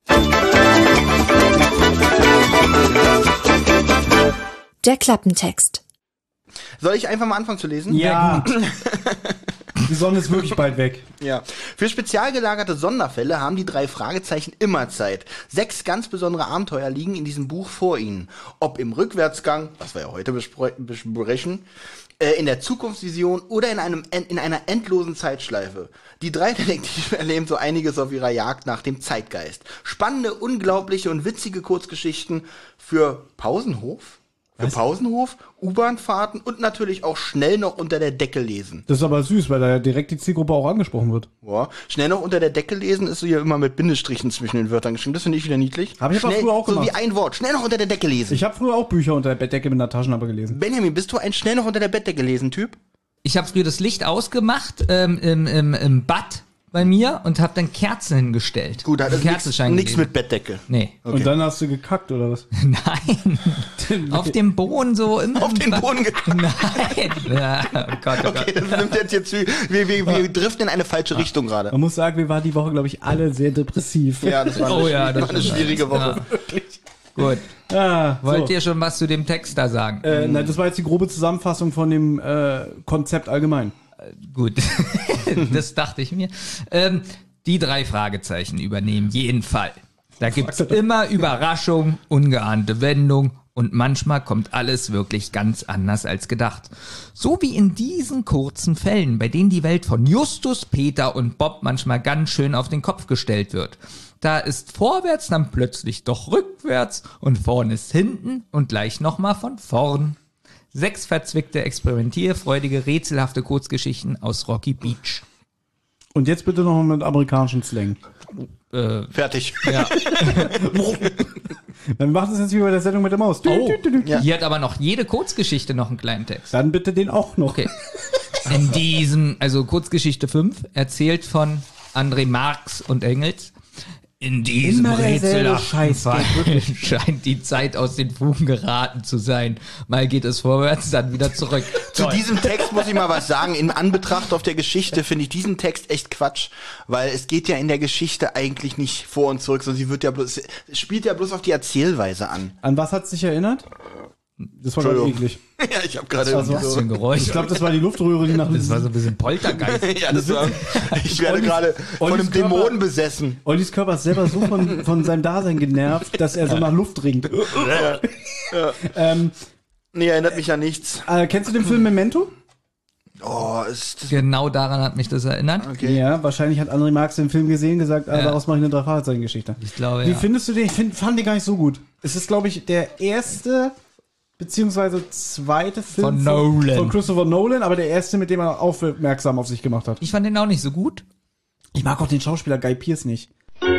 Der Klappentext. Soll ich einfach mal anfangen zu lesen? Ja. Die Sonne ist wirklich bald weg. Ja. Für spezial gelagerte Sonderfälle haben die drei Fragezeichen immer Zeit. Sechs ganz besondere Abenteuer liegen in diesem Buch vor ihnen. Ob im Rückwärtsgang, was wir ja heute bespre- besprechen, äh, in der Zukunftsvision oder in einem in einer endlosen Zeitschleife. Die drei Detektive erleben so einiges auf ihrer Jagd nach dem Zeitgeist. Spannende, unglaubliche und witzige Kurzgeschichten für Pausenhof, für Was? Pausenhof, U-Bahn-Fahrten und natürlich auch schnell noch unter der Decke lesen. Das ist aber süß, weil da ja direkt die Zielgruppe auch angesprochen wird. Ja, schnell noch unter der Decke lesen ist so hier immer mit Bindestrichen zwischen den Wörtern geschrieben. Das finde ich wieder niedlich. Hab ich aber schnell, früher auch so gemacht. wie ein Wort. Schnell noch unter der Decke lesen. Ich habe früher auch Bücher unter der Bettdecke mit einer Taschenlampe gelesen. Benjamin, bist du ein schnell noch unter der Bettdecke lesen Typ? Ich habe früher das Licht ausgemacht ähm, im, im, im Bad, bei mir und habe dann Kerzen hingestellt. Gut, hat Einen also nichts Kerzenschein nichts gelesen. mit Bettdecke. Nee. Okay. Und dann hast du gekackt, oder was? Nein. Auf dem Boden so im Auf den Boden gekackt. Nein. Ja, oh Gott, oh Okay, Gott. das nimmt jetzt jetzt wir, wir, wir, wir driften in eine falsche Richtung gerade. Man muss sagen, wir waren die Woche, glaube ich, alle sehr depressiv. Ja, das war eine, Oh ja, das war eine stimmt. schwierige Woche. Ja. Gut. Ah, Wollt so. ihr schon was zu dem Text da sagen? Äh, nein, das war jetzt die grobe Zusammenfassung von dem äh, Konzept allgemein. Gut, das dachte ich mir. Ähm, die drei Fragezeichen übernehmen jeden Fall. Da gibt's immer Überraschung, ungeahnte Wendung und manchmal kommt alles wirklich ganz anders als gedacht. So wie in diesen kurzen Fällen, bei denen die Welt von Justus, Peter und Bob manchmal ganz schön auf den Kopf gestellt wird. Da ist vorwärts dann plötzlich doch rückwärts und vorn ist hinten und gleich nochmal von vorn. Sechs verzwickte, experimentierfreudige, rätselhafte Kurzgeschichten aus Rocky Beach. Und jetzt bitte noch mit amerikanischen Slang. Äh, Fertig. ja. Dann macht es jetzt wie bei der Sendung mit der Maus. Oh, Ja. hier hat aber noch jede Kurzgeschichte noch einen kleinen Text. Dann bitte den auch noch. Okay. In diesem, also Kurzgeschichte fünf, erzählt von André Marx und Engels. In diesem Immer derselbe rätselhaften Scheiß, Fall scheint die Zeit aus den Fugen geraten zu sein. Mal geht es vorwärts, dann wieder zurück. Zu Toll. diesem Text muss ich mal was sagen. In Anbetracht auf der Geschichte finde ich diesen Text echt Quatsch, weil es geht ja in der Geschichte eigentlich nicht vor und zurück, sondern sie wird ja bloß, es spielt ja bloß auf die Erzählweise an. An was hat es dich erinnert? Das war gerade Entschuldigung. eklig. Ja, ich habe gerade war irgendwie so- Was für so. ein Geräusch. Ich glaube, das war die Luftröhre, die nach Das war so ein bisschen Poltergeist. Ja, das war, ich werde Ollis- gerade von Ollis einem Körper- Dämon besessen. Ollis Körper ist selber so von, von seinem Dasein genervt, dass er so nach Luft ringt. ähm, Nee, erinnert mich an nichts. äh, kennst du den Film Memento? Oh, ist das Genau daran hat mich das erinnert. okay. Ja, wahrscheinlich hat André Marx den Film gesehen, gesagt, ah, Ja. daraus mache ich eine Drei-Fragezeichen-Geschichte. Ich glaube, Wie ja. findest du den? Ich find, fand den gar nicht so gut. Es ist, glaube ich, der erste beziehungsweise zweite Film Von Nolan. von Christopher Nolan, aber der erste, mit dem er aufmerksam auf sich gemacht hat. Ich fand den auch nicht so gut. Ich mag auch den Schauspieler Guy Pearce nicht.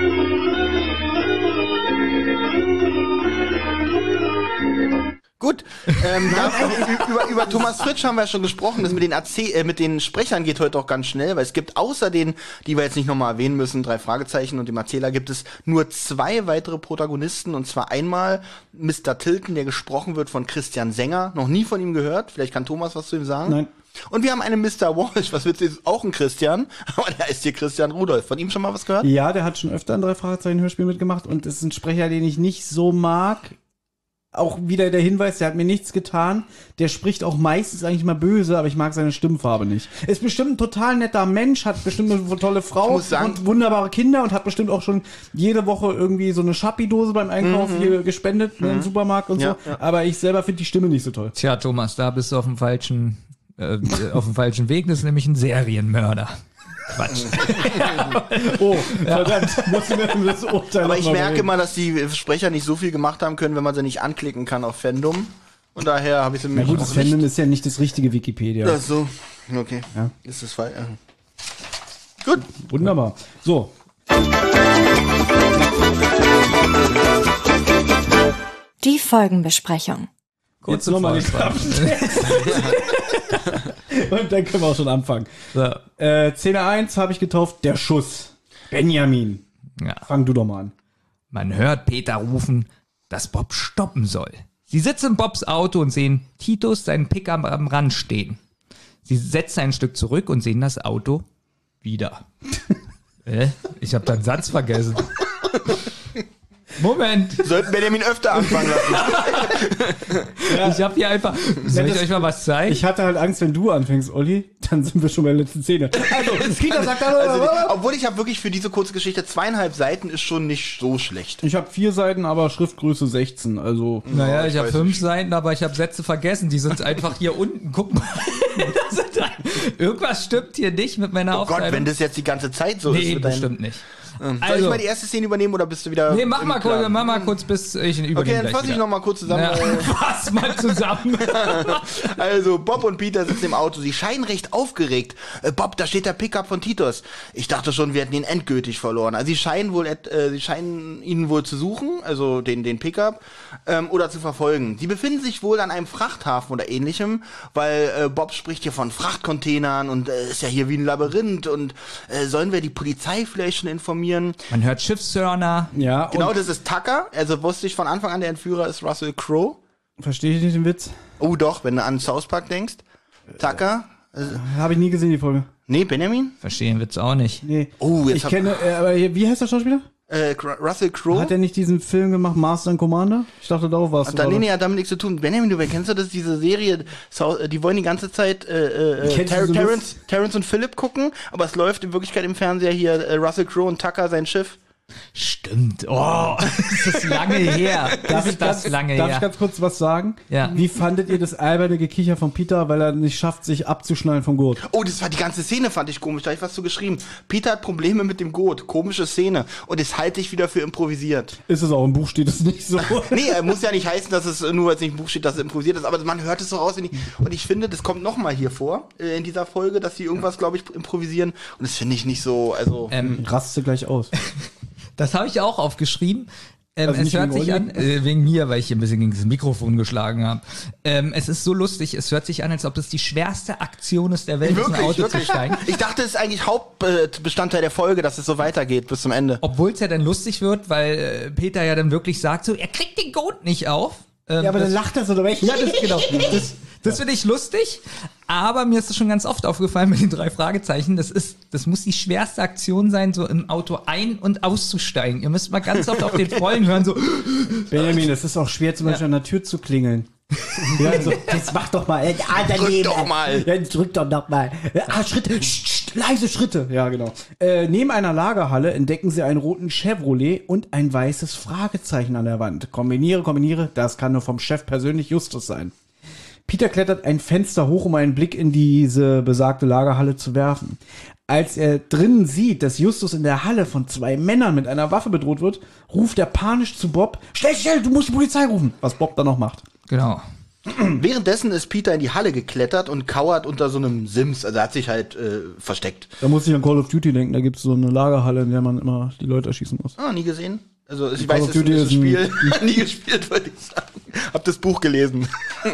Gut, ähm, da, über, über Thomas Fritsch haben wir ja schon gesprochen. Das mit den, Erzäh äh, mit den Sprechern geht heute auch ganz schnell, weil es gibt außer den, die wir jetzt nicht nochmal erwähnen müssen, drei Fragezeichen und dem Erzähler, gibt es nur zwei weitere Protagonisten. Und zwar einmal Mister Tilton, der gesprochen wird von Christian Sänger. Noch nie von ihm gehört. Vielleicht kann Thomas was zu ihm sagen. Nein. Und wir haben einen Mister Walsh, was wird jetzt auch ein Christian, aber der heißt hier Christian Rudolph. Von ihm schon mal was gehört? Ja, der hat schon öfter ein Drei-Fragezeichen-Hörspiel mitgemacht und ist ein Sprecher, den ich nicht so mag. Auch wieder der Hinweis, der hat mir nichts getan. Der spricht auch meistens eigentlich mal böse, aber ich mag seine Stimmfarbe nicht. Ist bestimmt ein total netter Mensch, hat bestimmt eine tolle Frau Ich muss sagen- und wunderbare Kinder und hat bestimmt auch schon jede Woche irgendwie so eine Schappi-Dose beim Einkauf hier gespendet ne, im Supermarkt und Ja, so. ja. Aber ich selber finde die Stimme nicht so toll. Tja, Thomas, da bist du auf dem falschen, äh, auf dem falschen Weg. Das ist nämlich ein Serienmörder. Quatsch. Oh, verdammt, muss ich mir das Urteil Aber noch ich mal merke überlegen. mal, dass die Sprecher nicht so viel gemacht haben können, wenn man sie nicht anklicken kann auf Fandom. Und daher habe ich sie Na mir gut, auch das nicht. Fandom ist ja nicht das richtige Wikipedia. Ach so, okay. Ja. Ist das falsch? Gut. Wunderbar. So, Die Folgenbesprechung. jetzt nochmal die Vollfahrt. und dann können wir auch schon anfangen. So. Äh, Szene eins habe ich getauft, der Schuss. Benjamin, Ja. fang du doch mal an. Man hört Peter rufen, dass Bob stoppen soll. Sie sitzen in Bobs Auto und sehen Titus seinen Pickup am Rand stehen. Sie setzen ein Stück zurück und sehen das Auto wieder. äh? Ich habe da einen Satz vergessen. Moment, Sollten Benjamin öfter anfangen lassen. ich habe hier einfach... Soll ich das- euch mal was zeigen? Ich hatte halt Angst, wenn du anfängst, Olli, dann sind wir schon bei der letzten Szene. Also, Peter sagt dann, Also, die, obwohl ich habe wirklich für diese kurze Geschichte zweieinhalb Seiten ist schon nicht so schlecht. ich habe vier Seiten, aber Schriftgröße sechzehn, also... Naja, ich ich habe weiß fünf nicht. Seiten, aber ich habe Sätze vergessen. Die sind einfach hier unten. Guck mal. Das sind ein- Irgendwas stimmt hier nicht mit meiner Oh Aufteilung. Gott, wenn das jetzt die ganze Zeit so ist. Nee, mit deinem- bestimmt nicht. Soll Also- ich mal die erste Szene übernehmen oder bist du wieder Nee, mach im mal kurz, Klaren? mach mal kurz, bis ich ihn übernehme. Okay, dann gleich fasse ich wieder. noch mal kurz zusammen. Ja, Äh, fass mal zusammen. Also, Bob und Peter sitzen im Auto. Sie scheinen recht aufgeregt. Äh, Bob, da steht der Pickup von Titus. Ich dachte schon, wir hätten ihn endgültig verloren. Also, sie scheinen wohl, et- äh, sie scheinen ihn wohl zu suchen, also den, den Pickup, ähm, oder zu verfolgen. Sie befinden sich wohl an einem Frachthafen oder ähnlichem, weil äh, Bob spricht hier von Frachtcontainern und äh, ist ja hier wie ein Labyrinth und äh, sollen wir die Polizei vielleicht schon informieren? Man hört Schiffshörner. Ja, Genau, und das ist Tucker. Also wusste ich von Anfang an, der Entführer ist Russell Crowe. verstehe ich nicht den Witz? Oh doch, wenn du an South Park denkst. Tucker. Habe ich nie gesehen, die Folge. Nee, Benjamin? Verstehen wird's auch nicht. Nee. Oh, jetzt ich hab- kenne, äh, aber hier, wie heißt der Schauspieler? Äh, Cr- Russell Crowe. Hat er nicht diesen Film gemacht, Master and Commander? Ich dachte, darauf war es. Da, nee, nee, hat damit nichts zu tun. Benjamin, du kennst du das, diese Serie, South- äh, die wollen die ganze Zeit äh, äh, Kennst du Ter so Terrence, Terrence und Phillip gucken, aber es läuft in Wirklichkeit im Fernseher hier äh, Russell Crowe und Tucker, sein Schiff. Stimmt. Oh, ist das lange her. Das ist das ganz, lange darf ich her. ganz kurz was sagen? Ja. Wie fandet ihr das alberne Gekicher von Peter, weil er nicht schafft, sich abzuschnallen vom Gurt? Oh, das war die ganze Szene, fand ich komisch. Da hab ich was zu geschrieben. Peter hat Probleme mit dem Gurt. Komische Szene. Und das halte ich wieder für improvisiert. Ist es auch im Buch, steht es nicht so. Nee, er muss ja nicht heißen, dass es nur, weil es nicht im Buch steht, dass es improvisiert ist, aber man hört es so raus. wenn die- Und ich finde, das kommt nochmal hier vor, äh, in dieser Folge, dass sie irgendwas, glaube ich, improvisieren. Und das finde ich nicht so, also. Ähm, Raste gleich aus. Das habe ich auch aufgeschrieben. Ähm, Also es nicht hört wegen sich Olli? an, äh, wegen mir, weil ich hier ein bisschen gegen das Mikrofon geschlagen habe. Ähm, es ist so lustig, es hört sich an, als ob das die schwerste Aktion ist der Welt, aus dem Wirklich, Auto zu wirklich. steigen. Ich dachte, es ist eigentlich Hauptbestandteil der Folge, dass es so weitergeht bis zum Ende. Obwohl es ja dann lustig wird, weil äh, Peter ja dann wirklich sagt, so, er kriegt den Goat nicht auf. Ähm, Ja, aber das, dann lacht er so dabei. ja, das, genau. Das, das finde ich lustig, aber mir ist das schon ganz oft aufgefallen mit den drei Fragezeichen. Das ist, das muss die schwerste Aktion sein, so im Auto ein- und auszusteigen. Ihr müsst mal ganz oft auf den Vollen hören, so, Benjamin, es ist auch schwer, zum Beispiel an der Tür zu klingeln. Ja, also, jetzt mach doch mal. Ah, daneben. Drück doch mal. Ja, drück doch noch mal. Ah, Schritte. Psst, psst, leise Schritte. Ja, genau. Äh, neben einer Lagerhalle entdecken sie einen roten Chevrolet und ein weißes Fragezeichen an der Wand. Kombiniere, kombiniere. Das kann nur vom Chef persönlich Justus sein. Peter klettert ein Fenster hoch, um einen Blick in diese besagte Lagerhalle zu werfen. Als er drinnen sieht, dass Justus in der Halle von zwei Männern mit einer Waffe bedroht wird, ruft er panisch zu Bob, schnell, schnell, du musst die Polizei rufen. Was Bob dann noch macht. genau. Währenddessen ist Peter in die Halle geklettert und kauert unter so einem Sims. Also er hat sich halt äh, versteckt. Da muss ich an Call of Duty denken, da gibt's so eine Lagerhalle, in der man immer die Leute erschießen muss. Ah, nie gesehen. Also ich Call weiß, of es ist Duty ein ist ein- Spiel. nie gespielt, würde ich sagen. Hab das Buch gelesen.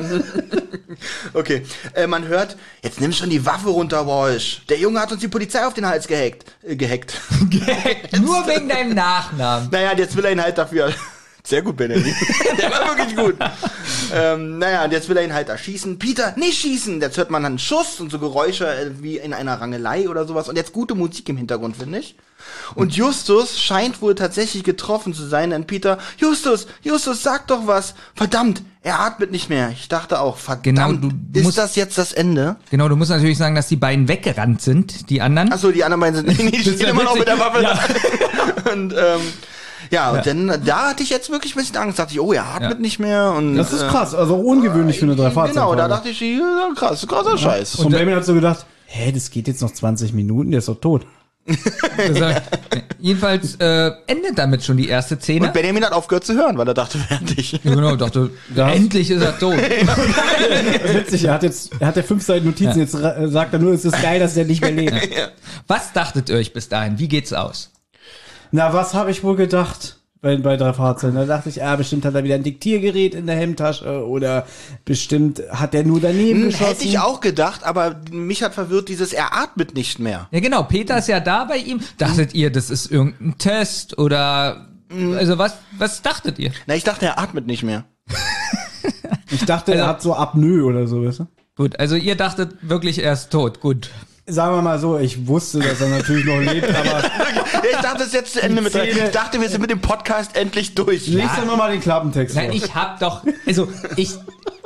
Okay. Äh, man hört, jetzt nimm schon die Waffe runter, Walsh. Der Junge hat uns die Polizei auf den Hals gehackt. Äh, gehackt. Nur wegen deinem Nachnamen. Naja, und jetzt will er ihn halt dafür. Sehr gut, Benjamin. Der war wirklich gut. ähm, naja, und jetzt will er ihn halt erschießen. Peter, nicht schießen! Jetzt hört man einen Schuss und so Geräusche äh, wie in einer Rangelei oder sowas. Und jetzt gute Musik im Hintergrund, finde ich. Und Justus scheint wohl tatsächlich getroffen zu sein. Denn Peter, Justus, Justus, sag doch was. Verdammt, er atmet nicht mehr. Ich dachte auch, verdammt, Genau, du ist musst- das jetzt das Ende? Genau, du musst natürlich sagen, dass die beiden weggerannt sind, die anderen. Achso, die anderen beiden sind nicht, die Das stehen wär immer noch mit der witzig. Waffe. Und ähm, ja, und dann, da hatte ich jetzt wirklich ein bisschen Angst. Dachte ich, oh, er atmet Ja. nicht mehr. Und, Das ist äh, krass, also ungewöhnlich für eine Dreifahrzeit. Genau, da dachte ich, ja, krass, krasser Scheiß. Und Benjamin hat so gedacht, hä, das geht jetzt noch zwanzig Minuten, der ist doch tot. Also, jedenfalls äh, endet damit schon die erste Szene. Und Benjamin hat aufgehört zu hören, weil er dachte, fertig. Ja, genau, dachte, Das- endlich ist er tot. Das ist witzig, er hat jetzt, er hat ja fünf Seiten Notizen, jetzt ra- sagt er nur, es ist geil, dass der nicht mehr lebt. Was dachtet ihr euch bis dahin? Wie geht's aus? Na, was habe ich wohl gedacht bei, bei drei Fahrzeugen? Da dachte ich, ah, bestimmt hat er wieder ein Diktiergerät in der Hemdtasche oder bestimmt hat er nur daneben Hm, geschossen. hätte ich auch gedacht, aber mich hat verwirrt dieses, er atmet nicht mehr. Ja, genau, Peter ist ja da bei ihm. Dachtet ihr, das ist irgendein Test oder, also was, was dachtet ihr? Na, ich dachte, er atmet nicht mehr. Ich dachte, Also- er hat so Apnoe oder so, weißt du? Gut, also ihr dachtet wirklich, er ist tot, gut. Sagen wir mal so, ich wusste, dass er natürlich noch lebt, aber Ich dachte, es ist jetzt zu Ende mit Szene- Ich dachte, wir sind mit dem Podcast endlich durch. lies doch nochmal den Klappentext Nein, vor. ich hab doch, also ich,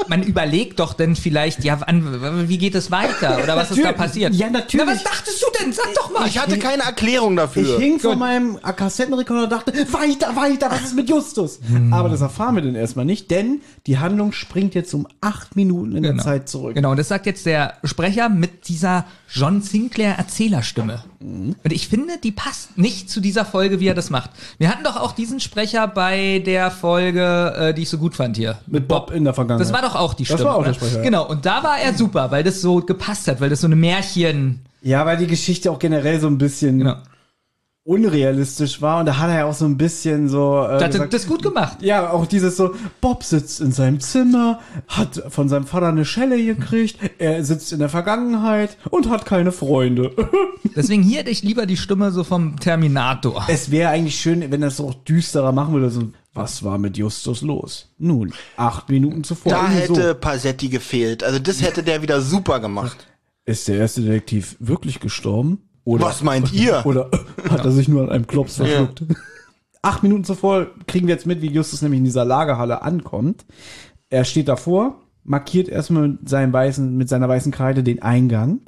man überlegt doch dann vielleicht, ja, wann, wie geht es weiter? Oder was ist da passiert? Ja, natürlich. Na, was dachtest du denn? Sag doch mal. Ich hatte keine Erklärung Ich dafür. hing vor meinem Kassettenrekorder und dachte, weiter, weiter, was ist mit Justus? Hm. Aber das erfahren wir dann erstmal nicht, denn die Handlung springt jetzt um acht Minuten in der Genau. Zeit zurück. Genau, und das sagt jetzt der Sprecher mit dieser John Sinclair Erzählerstimme. Mhm. Und ich finde, die passt nicht zu dieser Folge, wie er das macht. Wir hatten doch auch diesen Sprecher bei der Folge, äh, die ich so gut fand hier. Mit Bob in der Vergangenheit. Das war doch auch die Das Stimme. war auch der oder? Sprecher, ja. Genau, und da war er super, weil das so gepasst hat, weil das so eine Märchen... Ja, weil die Geschichte auch generell so ein bisschen Genau. unrealistisch war und da hat er ja auch so ein bisschen so äh, Das hat gesagt, das gut gemacht. ja, auch dieses so, Bob sitzt in seinem Zimmer, hat von seinem Vater eine Schelle gekriegt, er sitzt in der Vergangenheit und hat keine Freunde. Deswegen hier hätte ich lieber die Stimme so vom Terminator. Es wäre eigentlich schön, wenn das so auch düsterer machen würde, so, was war mit Justus los? Nun, acht Minuten zuvor. Da irgendwie hätte Pasetti gefehlt. Also das hätte der wieder super gemacht. so. Ist der erste Detektiv wirklich gestorben? Oder, Was meint ihr? Oder hat er sich nur an einem Klops verschluckt? Acht Minuten zuvor kriegen wir jetzt mit, wie Justus nämlich in dieser Lagerhalle ankommt. Er steht davor, markiert erstmal mit, seinem weißen, mit seiner weißen Kreide den Eingang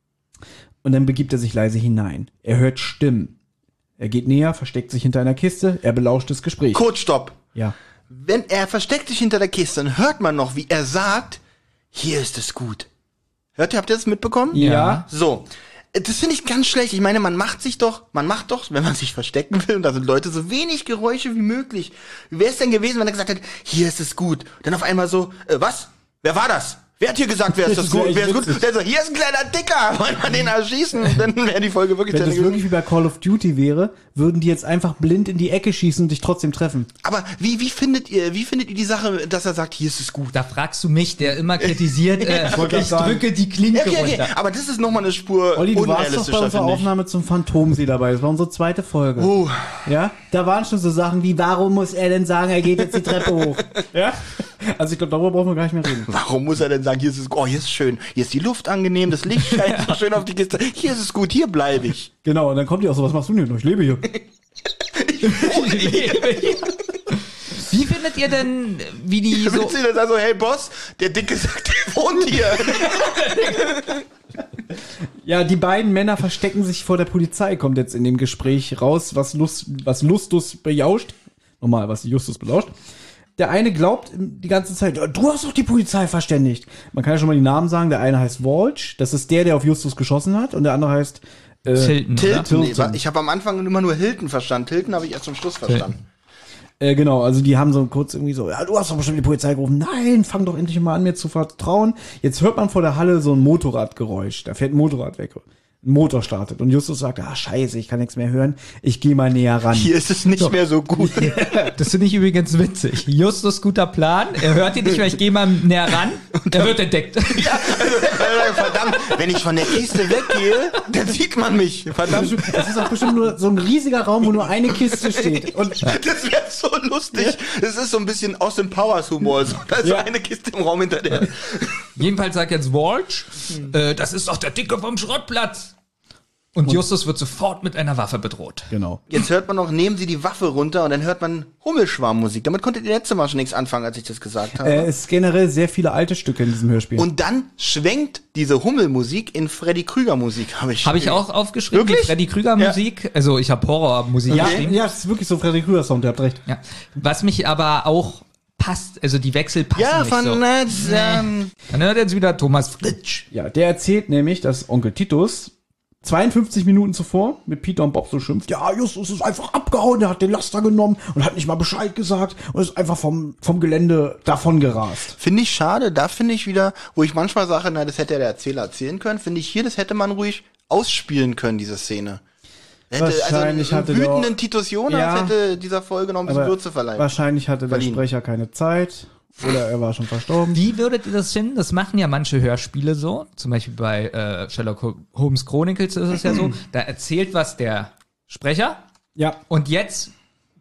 und dann begibt er sich leise hinein. Er hört Stimmen. Er geht näher, versteckt sich hinter einer Kiste, er belauscht das Gespräch. Kurz, stopp. Ja. Wenn er versteckt sich hinter der Kiste, dann hört man noch, wie er sagt, hier ist es gut. Hört ihr, habt ihr das mitbekommen? Ja. So. Das finde ich ganz schlecht. Ich meine, man macht sich doch, man macht doch, wenn man sich verstecken will, und da sind Leute, so wenig Geräusche wie möglich. Wie wäre es denn gewesen, wenn er gesagt hätte, hier ist es gut. Dann auf einmal so, äh, was? Wer war das? Wer hat hier gesagt, wer ist das Das wär gut? echt Wer ist gut? witzig. Der so, hier ist ein kleiner Dicker. Wollen wir den erschießen? Dann wäre die Folge wirklich Wenn zu das Ende wirklich wie bei Call of Duty wäre, würden die jetzt einfach blind in die Ecke schießen und dich trotzdem treffen. Aber wie, wie findet ihr, wie findet ihr die Sache, dass er sagt, hier ist es gut? Da fragst du mich, der immer kritisiert, äh, ich, wollte grad sagen. drücke die Klinke Okay, okay, runter. aber das ist nochmal eine Spur Olli, du warst doch bei unrealistischer, unserer finde ich. Aufnahme zum Phantomsee dabei. Das war unsere zweite Folge. Oh. Ja, da waren schon so Sachen wie, warum muss er denn sagen, er geht jetzt die Treppe hoch? Ja? Also ich glaube, darüber brauchen wir gar nicht mehr reden. Warum muss er denn sagen, hier ist es, oh, hier ist es schön, hier ist die Luft angenehm, das Licht scheint so schön auf die Kiste, hier ist es gut, hier bleibe ich. Genau, und dann kommt die auch so, was machst du denn? Ich lebe hier. Ich lebe hier. Wie findet ihr denn, wie die so... Willst du denn sagen so, hey Boss, der Dicke sagt, der wohnt hier. Ja, die beiden Männer verstecken sich vor der Polizei, kommt jetzt in dem Gespräch raus, was, Lust, was Lustus bejauscht. Nochmal, was Justus belauscht. Der eine glaubt die ganze Zeit, du hast doch die Polizei verständigt. Man kann ja schon mal die Namen sagen. Der eine heißt Walsh, das ist der, der auf Justus geschossen hat. Und der andere heißt äh, Tilton, oder? Tilton, nee, Tilton. ich habe am Anfang immer nur Hilton verstanden, Tilton habe ich erst zum Schluss verstanden. Äh, genau, also die haben so kurz irgendwie so, ja, du hast doch bestimmt die Polizei gerufen. Nein, fang doch endlich mal an, mir zu vertrauen. Jetzt hört man vor der Halle so ein Motorradgeräusch. Da fährt ein Motorrad weg. Ein Motor startet. Und Justus sagt, ah, scheiße, ich kann nichts mehr hören. Ich gehe mal näher ran. Hier ist es nicht mehr so gut. Das finde ich übrigens witzig. Justus guter Plan. Er hört ihn nicht mehr, ich gehe mal näher ran. Er wird entdeckt. Ja, also, verdammt, wenn ich von der Kiste weggehe, dann sieht man mich. Verdammt. Es ist auch bestimmt nur so ein riesiger Raum, wo nur eine Kiste steht. Und Das wäre so lustig. Das ist so ein bisschen Austin Powers Humor. So. Da ist Ja. so eine Kiste im Raum hinter der. Jedenfalls sagt jetzt Walsh, äh, das ist doch der Dicke vom Schrottplatz. Und Justus wird sofort mit einer Waffe bedroht. genau. Jetzt hört man noch, nehmen Sie die Waffe runter und dann hört man Hummelschwarmmusik. Damit konntet ihr letzte Mal schon nichts anfangen, als ich das gesagt habe. Äh, es ist generell sehr viele alte Stücke in diesem Hörspiel. Und dann schwenkt diese Hummelmusik in Freddy Krüger Musik, habe ich. Habe ich auch aufgeschrieben, Wirklich? die Freddy Krüger Musik. Also ich habe Horrormusik ja, geschrieben. ja, es ist wirklich so Freddy Krüger Sound, ihr habt recht. Ja. Was mich aber auch passt, also die Wechsel passen Ja, nicht von so. äh, ähm, Dann hört jetzt wieder Thomas Fritsch. Ja, der erzählt nämlich, dass Onkel Titus zweiundfünfzig Minuten zuvor mit Peter und Bob so schimpft, ja, Justus ist einfach abgehauen, der hat den Laster genommen und hat nicht mal Bescheid gesagt und ist einfach vom, vom Gelände davon gerast. Finde ich schade. Da finde ich wieder, wo ich manchmal sage, na, das hätte ja der Erzähler erzählen können, finde ich hier, das hätte man ruhig ausspielen können, diese Szene. Hätte, Wahrscheinlich also hatte einen der- wütenden Titus Jonas Ja. hätte dieser Folge noch ein bisschen Würze verleihen. wahrscheinlich hatte der Verliehen. Sprecher keine Zeit oder er war schon verstorben. Wie würdet ihr das finden? Das machen ja manche Hörspiele so. Zum Beispiel bei äh, Sherlock Holmes Chronicles ist es ja so. Da erzählt was der Sprecher Ja, und jetzt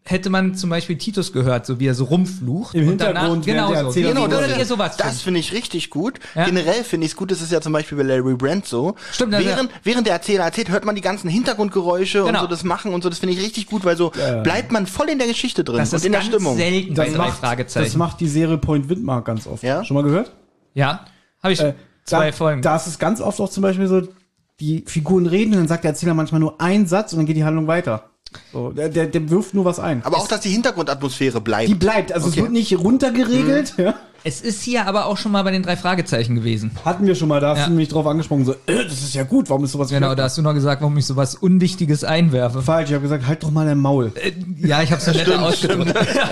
hätte man zum Beispiel Titus gehört, so wie er so rumflucht. Im und danach- Hintergrund, während genau der so. Erzähler Genau, so würdet redet. ihr sowas Das finden? finde ich richtig gut. Ja. Generell finde ich es gut, das ist ja zum Beispiel bei Larry Brand so. Stimmt, also- während, während der Erzähler erzählt, hört man die ganzen Hintergrundgeräusche Genau. und so das Machen und so. Das finde ich richtig gut, weil so Ja. bleibt man voll in der Geschichte drin Das und ist in der ganz Stimmung. selten bei Das drei macht, Fragezeichen. das macht die Serie Point Windmark ganz oft. Ja? Schon mal gehört? ja, habe ich Äh, zwei da, Folgen. Da ist es ganz oft auch zum Beispiel so, die Figuren reden und dann sagt der Erzähler manchmal nur einen Satz und dann geht die Handlung weiter. So, der, der, der wirft nur was ein. Aber auch, dass die Hintergrundatmosphäre bleibt. Die bleibt, also Okay. es wird nicht runtergeregelt. Ja. Es ist hier aber auch schon mal bei den drei Fragezeichen gewesen. Hatten wir schon mal, da hast Ja. du mich drauf angesprochen, so, äh, das ist ja gut, warum ist sowas Genau, wieder- da hast du noch gesagt, warum ich sowas Unwichtiges einwerfe. Falsch, ich habe gesagt, halt doch mal dein Maul. Äh, Ja, ich habe es netter ausgedrückt.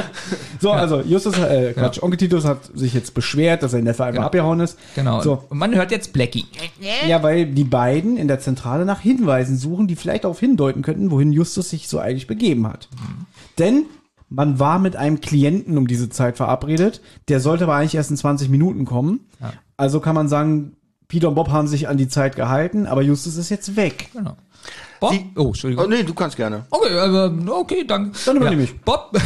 So, also Justus, äh, Quatsch, Onkel Titus hat sich jetzt beschwert, dass sein Neffe einfach Genau. abgehauen ist. Genau. So, Und man hört jetzt Blackie. ja, weil die beiden in der Zentrale nach Hinweisen suchen, die vielleicht darauf hindeuten könnten, wohin Justus sich so eigentlich begeben hat. Denn man war mit einem Klienten um diese Zeit verabredet, der sollte aber eigentlich erst in zwanzig Minuten kommen. Ja. Also kann man sagen, Peter und Bob haben sich an die Zeit gehalten, aber Justus ist jetzt weg. Genau. Bob? Sie- Oh, Entschuldigung. Oh nee, du kannst gerne. Okay, aber okay, danke. Dann übernehme ich. Bob,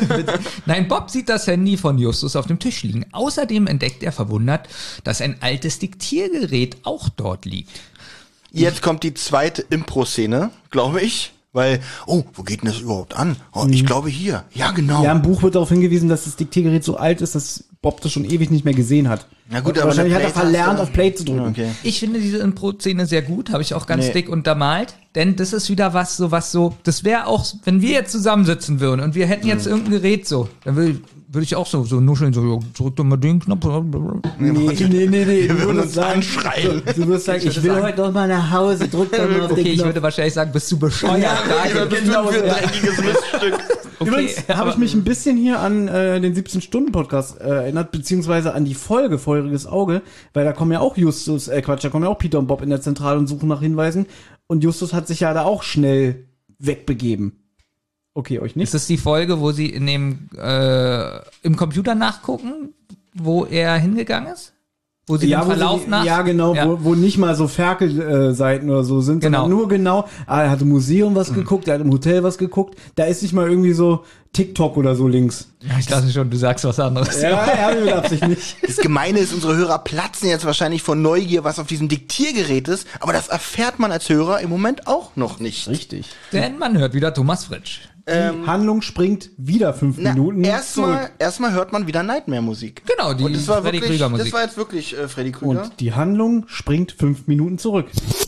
nein, Bob sieht das Handy von Justus auf dem Tisch liegen. Außerdem entdeckt er verwundert, dass ein altes Diktiergerät auch dort liegt. Jetzt kommt die zweite Impro-Szene, glaube ich. Weil, oh, wo geht denn das überhaupt an? Oh, ich glaube hier. Ja, genau. Ja, im Buch wird darauf hingewiesen, dass das Diktiergerät so alt ist, dass Bob das schon ewig nicht mehr gesehen hat. Na gut, Und aber wahrscheinlich hat eine er verlernt, Play-Taste- auf Play zu drücken. Okay. Ich finde diese Impro-Szene sehr gut, habe ich auch ganz Nee. dick untermalt, denn das ist wieder was, so was so, das wäre auch, wenn wir jetzt zusammensitzen würden und wir hätten jetzt irgendein Gerät so, dann würde würd ich auch so, so nuscheln, so, ja, drück doch mal den Knopf. Nee, nee, nee, nee. Wir Du würden würdest uns sagen, anschreien. du wirst sagen, ich will sagen- heute noch mal nach Hause, drück doch mal auf Okay, den ich Knopf. würde wahrscheinlich sagen, bist du bescheuert? Ja, Daniel. was bist genau du für ein so. dreckiges Miststück? Okay, Übrigens habe ich mich ein bisschen hier an äh, den siebzehn-Stunden-Podcast äh, erinnert, beziehungsweise an die Folge Feuriges Auge, weil da kommen ja auch Justus, äh Quatsch, da kommen ja auch Peter und Bob in der Zentrale und suchen nach Hinweisen und Justus hat sich ja da auch schnell wegbegeben. Okay, euch nicht? Ist das die Folge, wo sie in dem äh, im Computer nachgucken, wo er hingegangen ist? Wo sie den wo Verlauf sie, nach? ja, genau, Ja. Wo, wo nicht mal so Ferkel-Seiten oder so sind, Genau. sondern nur genau, ah, er hat im Museum was geguckt, er hat im Hotel was geguckt, da ist nicht mal irgendwie so TikTok oder so links. Ja, ich dachte schon, du sagst was anderes. Ja, ja, mit Absicht nicht. Das Gemeine ist, unsere Hörer platzen jetzt wahrscheinlich vor Neugier, was auf diesem Diktiergerät ist, aber das erfährt man als Hörer im Moment auch noch nicht. Richtig. Denn man hört wieder Thomas Fritsch. Die Handlung springt wieder fünf Na, Minuten erstmal zurück. erstmal hört man wieder Nightmare-Musik. Genau, die Und das war Freddy wirklich, Krüger-Musik. das war jetzt wirklich äh, Freddy Krüger. Und die Handlung springt fünf Minuten zurück.